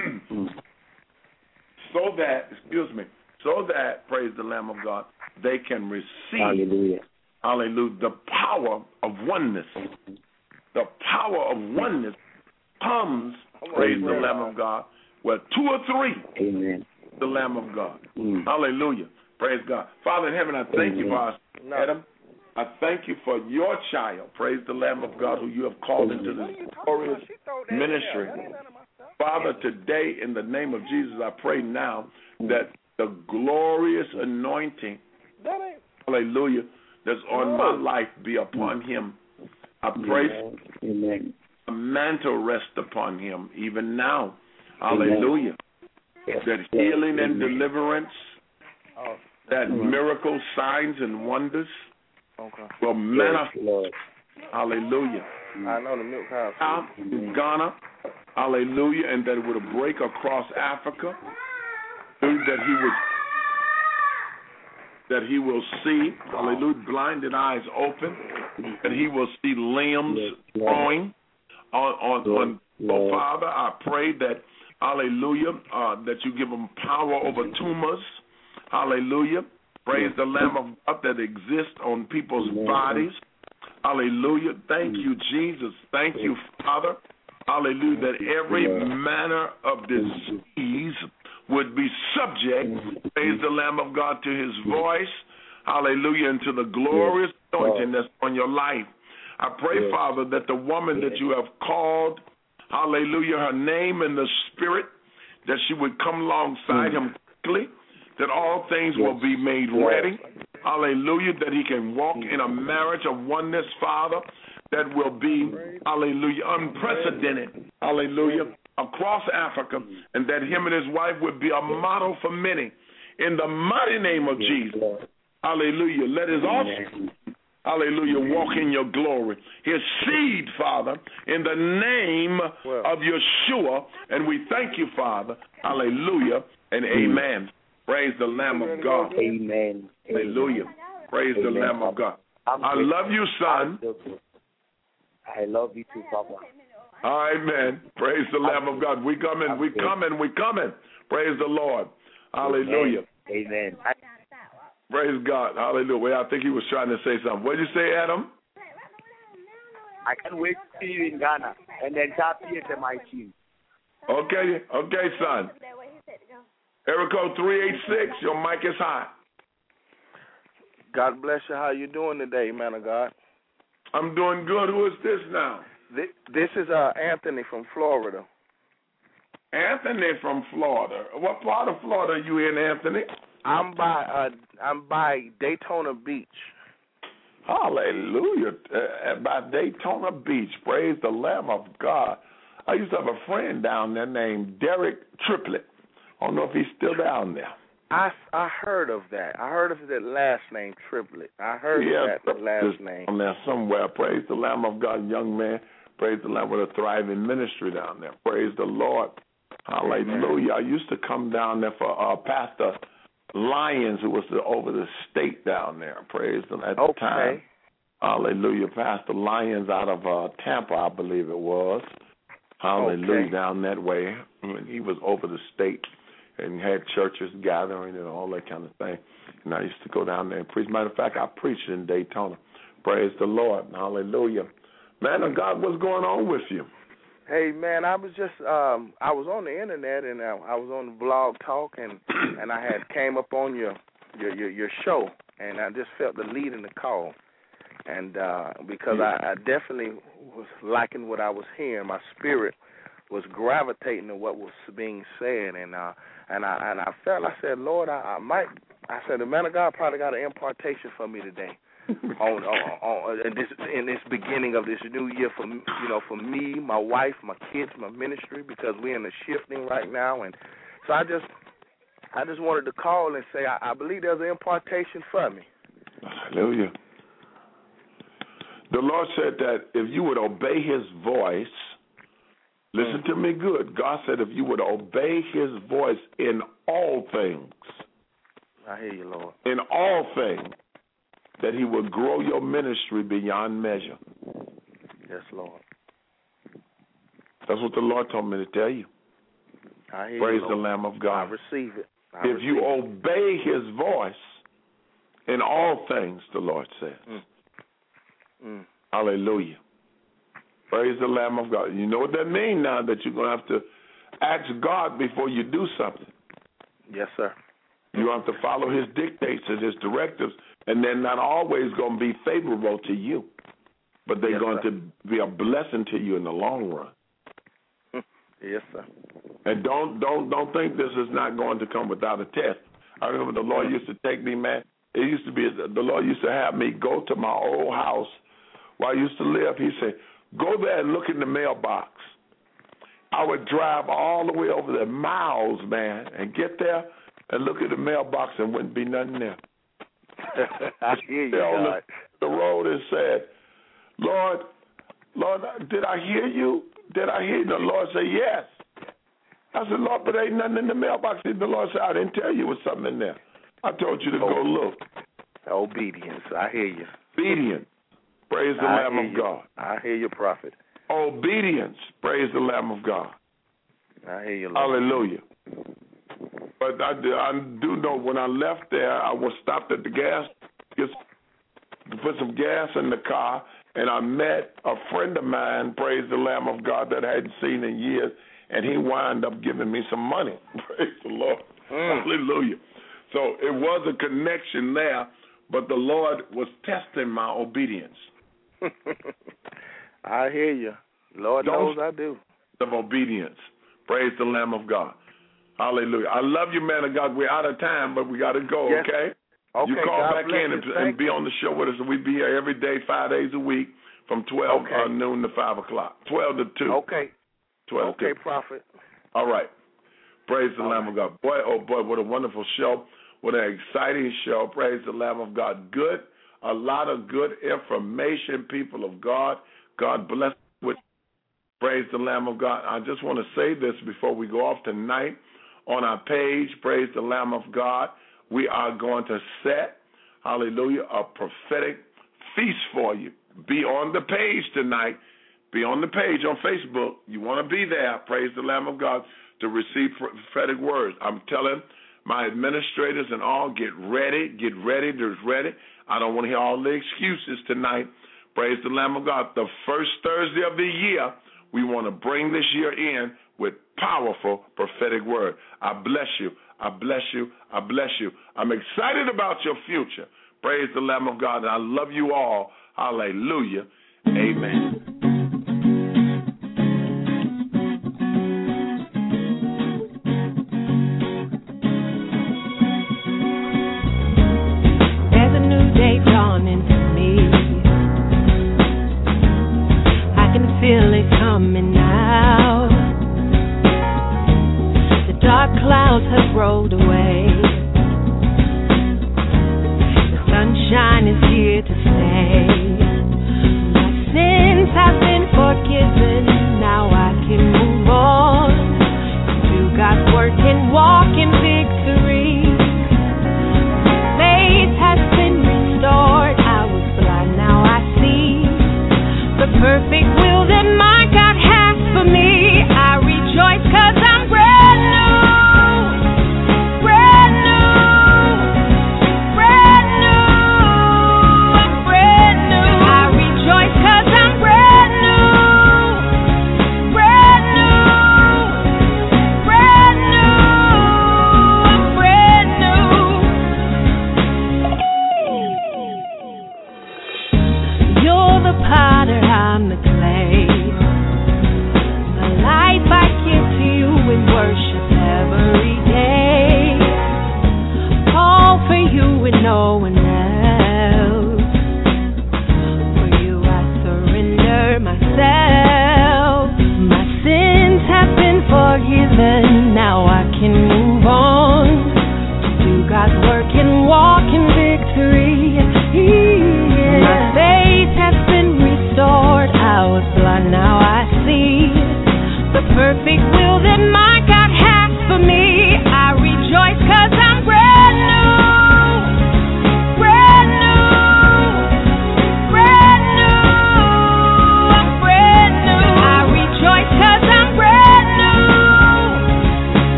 So that, excuse me, so that, praise the Lamb of God, they can receive, Hallelujah. hallelujah, the power of oneness. The power of oneness comes, praise the Lamb of God, where two or three, Amen. the Lamb of God. Mm. Hallelujah. Praise God. Father in heaven, I thank Amen. you for us, Adam. I thank you for your child, praise the Lamb of God, who you have called into this glorious ministry. Father, today, in the name of Jesus, I pray now that the glorious anointing, hallelujah, that's on my life be upon him. I pray Amen. a mantle rest upon him even now. Hallelujah. Yes. That healing and Amen. deliverance, that miracles, signs, and wonders will manifest. Yes, Lord. Hallelujah. I know the milk house. Out in Ghana, hallelujah, and that it would break across Africa, that he would that he will see, hallelujah, blinded eyes open, that he will see limbs growing on on, on oh Father, I pray that, hallelujah, uh, that you give him power over tumors, hallelujah, praise the Lamb of God that exists on people's bodies. Hallelujah. Thank you, Jesus. Thank you, Father. Hallelujah. That every manner of disease would be subject, praise the Lamb of God, to his voice. Hallelujah. And to the glorious anointing that's on your life. I pray, Father, that the woman that you have called, hallelujah, her name in the spirit, that she would come alongside him quickly, that all things will be made ready. Hallelujah, that he can walk in a marriage of oneness, Father, that will be, hallelujah, unprecedented, hallelujah, across Africa, and that him and his wife would be a model for many. In the mighty name of Jesus, hallelujah, let his offspring, hallelujah, walk in your glory. His seed, Father, in the name of Yeshua, and we thank you, Father, hallelujah, and amen. Praise the Lamb of God. Amen. Hallelujah. Praise Amen. the Lamb of God. I'm I love you, son. I love you too, Papa. Amen. Praise the Lamb of God. We coming, we coming, we coming. Praise the Lord. Hallelujah. Amen. Praise God. Hallelujah. Well, I think he was trying to say something. What did you say, Adam? I can't wait to see you in Ghana and then tap P S M I team. Okay, okay, son. Area code three eight six, your mic is hot. God bless you. How you doing today, man of God? I'm doing good. Who is this now? This, this is uh, Anthony from Florida. Anthony from Florida. What part of Florida are you in, Anthony? I'm by uh, I'm by Daytona Beach. Hallelujah. Uh, by Daytona Beach. Praise the Lamb of God. I used to have a friend down there named Derek Triplett. I don't know if he's still down there. I, I heard of that. I heard of that last name, Triplet. I heard yeah, of that last name. Down there somewhere. Praise the Lamb of God, young man. Praise the Lamb with a thriving ministry down there. Praise the Lord. Hallelujah. I used to come down there for uh, Pastor Lyons, who was the, over the state down there. Praise the Lord. At okay. the time. Hallelujah. Pastor Lyons out of uh, Tampa, I believe it was. Hallelujah. Okay. Down that way. When he was over the state and had churches gathering and all that kind of thing. And I used to go down there and preach. Matter of fact, I preached in Daytona. Praise the Lord. Hallelujah. Man of God, what's going on with you? Hey, man, I was just, um, I was on the internet and I, I was on the Blog Talk and, and I had came up on your your your, your show, and I just felt the lead in the call. And uh, because I, I definitely was liking what I was hearing, my spirit was gravitating to what was being said, and uh, and I and I felt, I said, Lord, I, I might, I said, the man of God probably got an impartation for me today, on, on, on in this in this beginning of this new year for you know for me, my wife, my kids, my ministry, because we're in a shifting right now, and so I just I just wanted to call and say I, I believe there's an impartation for me. Hallelujah. The Lord said that if you would obey His voice, listen to me good. God said if you would obey His voice in all things, I hear you, Lord. In all things, that He would grow your ministry beyond measure. Yes, Lord. That's what the Lord told me to tell you. I hear Praise you, the Lord. Lamb of God. I receive it. I if receive you it. obey His voice in all things, the Lord says. Mm. Mm. Hallelujah. Praise the Lamb of God. You know what that means now, that you're going to have to ask God before you do something. Yes, sir. You have to follow His dictates and His directives, and they're not always going to be favorable to you, but they're yes, going sir. to be a blessing to you in the long run. Yes, sir. And don't don't don't think this is not going to come without a test. I remember the Lord used to take me, man. It used to be the Lord used to have me go to my old house where I used to live. He said, "Go there and look in the mailbox." I would drive all the way over there, miles, man, and get there and look at the mailbox and wouldn't be nothing there. I hear you, on God. the, the road and said, "Lord, Lord, did I hear you? Did I hear you?" The Lord said, "Yes." I said, "Lord, but ain't nothing in the mailbox." The Lord said, "I didn't tell you there was something in there. I told you to go look." Obedience. I hear you. Obedience. Praise the I Lamb hear of you. God. I hear you, prophet. Obedience. Praise the Lamb of God. I hear you, Lord. Hallelujah. But I do, I do know when I left there, I was stopped at the gas, just to put some gas in the car, and I met a friend of mine, praise the Lamb of God, that I hadn't seen in years, and he wound up giving me some money. Praise the Lord. Mm. Hallelujah. So it was a connection there, but the Lord was testing my obedience. I hear you. Lord Don't knows I do. Of obedience. Praise the Lamb of God. Hallelujah. I love you, man of God. We're out of time, but we got to go, yes. okay? Okay, you call God back bless in you. and, and be on the show with us. We be here every day, five days a week, from twelve okay. uh, noon to five o'clock. twelve to two. Okay. twelve okay, to two. prophet. All right. Praise the All Lamb right. of God. Boy, oh boy, what a wonderful show. What an exciting show. Praise the Lamb of God. Good. A lot of good information, people of God. God bless you. Praise the Lamb of God. I just want to say this before we go off tonight. On our page, Praise the Lamb of God, we are going to set, hallelujah, a prophetic feast for you. Be on the page tonight. Be on the page on Facebook. You want to be there, Praise the Lamb of God, to receive prophetic words. I'm telling my administrators and all, get ready, get ready, there's ready. I don't want to hear all the excuses tonight. Praise the Lamb of God. The first Thursday of the year, we want to bring this year in with powerful prophetic word. I bless you. I bless you. I bless you. I'm excited about your future. Praise the Lamb of God. And I love you all. Hallelujah. Amen. There's a new day dawning for me. I can feel it coming now. The dark clouds have rolled away. The sunshine is here to stay. My sins have been forgiven. Now I can move on. Do God's work and walk in victory. Faith has been restored. I was blind, now I see the perfect will that my God has for me. I rejoice 'cause I'm brand new, brand new, brand new. I'm brand on the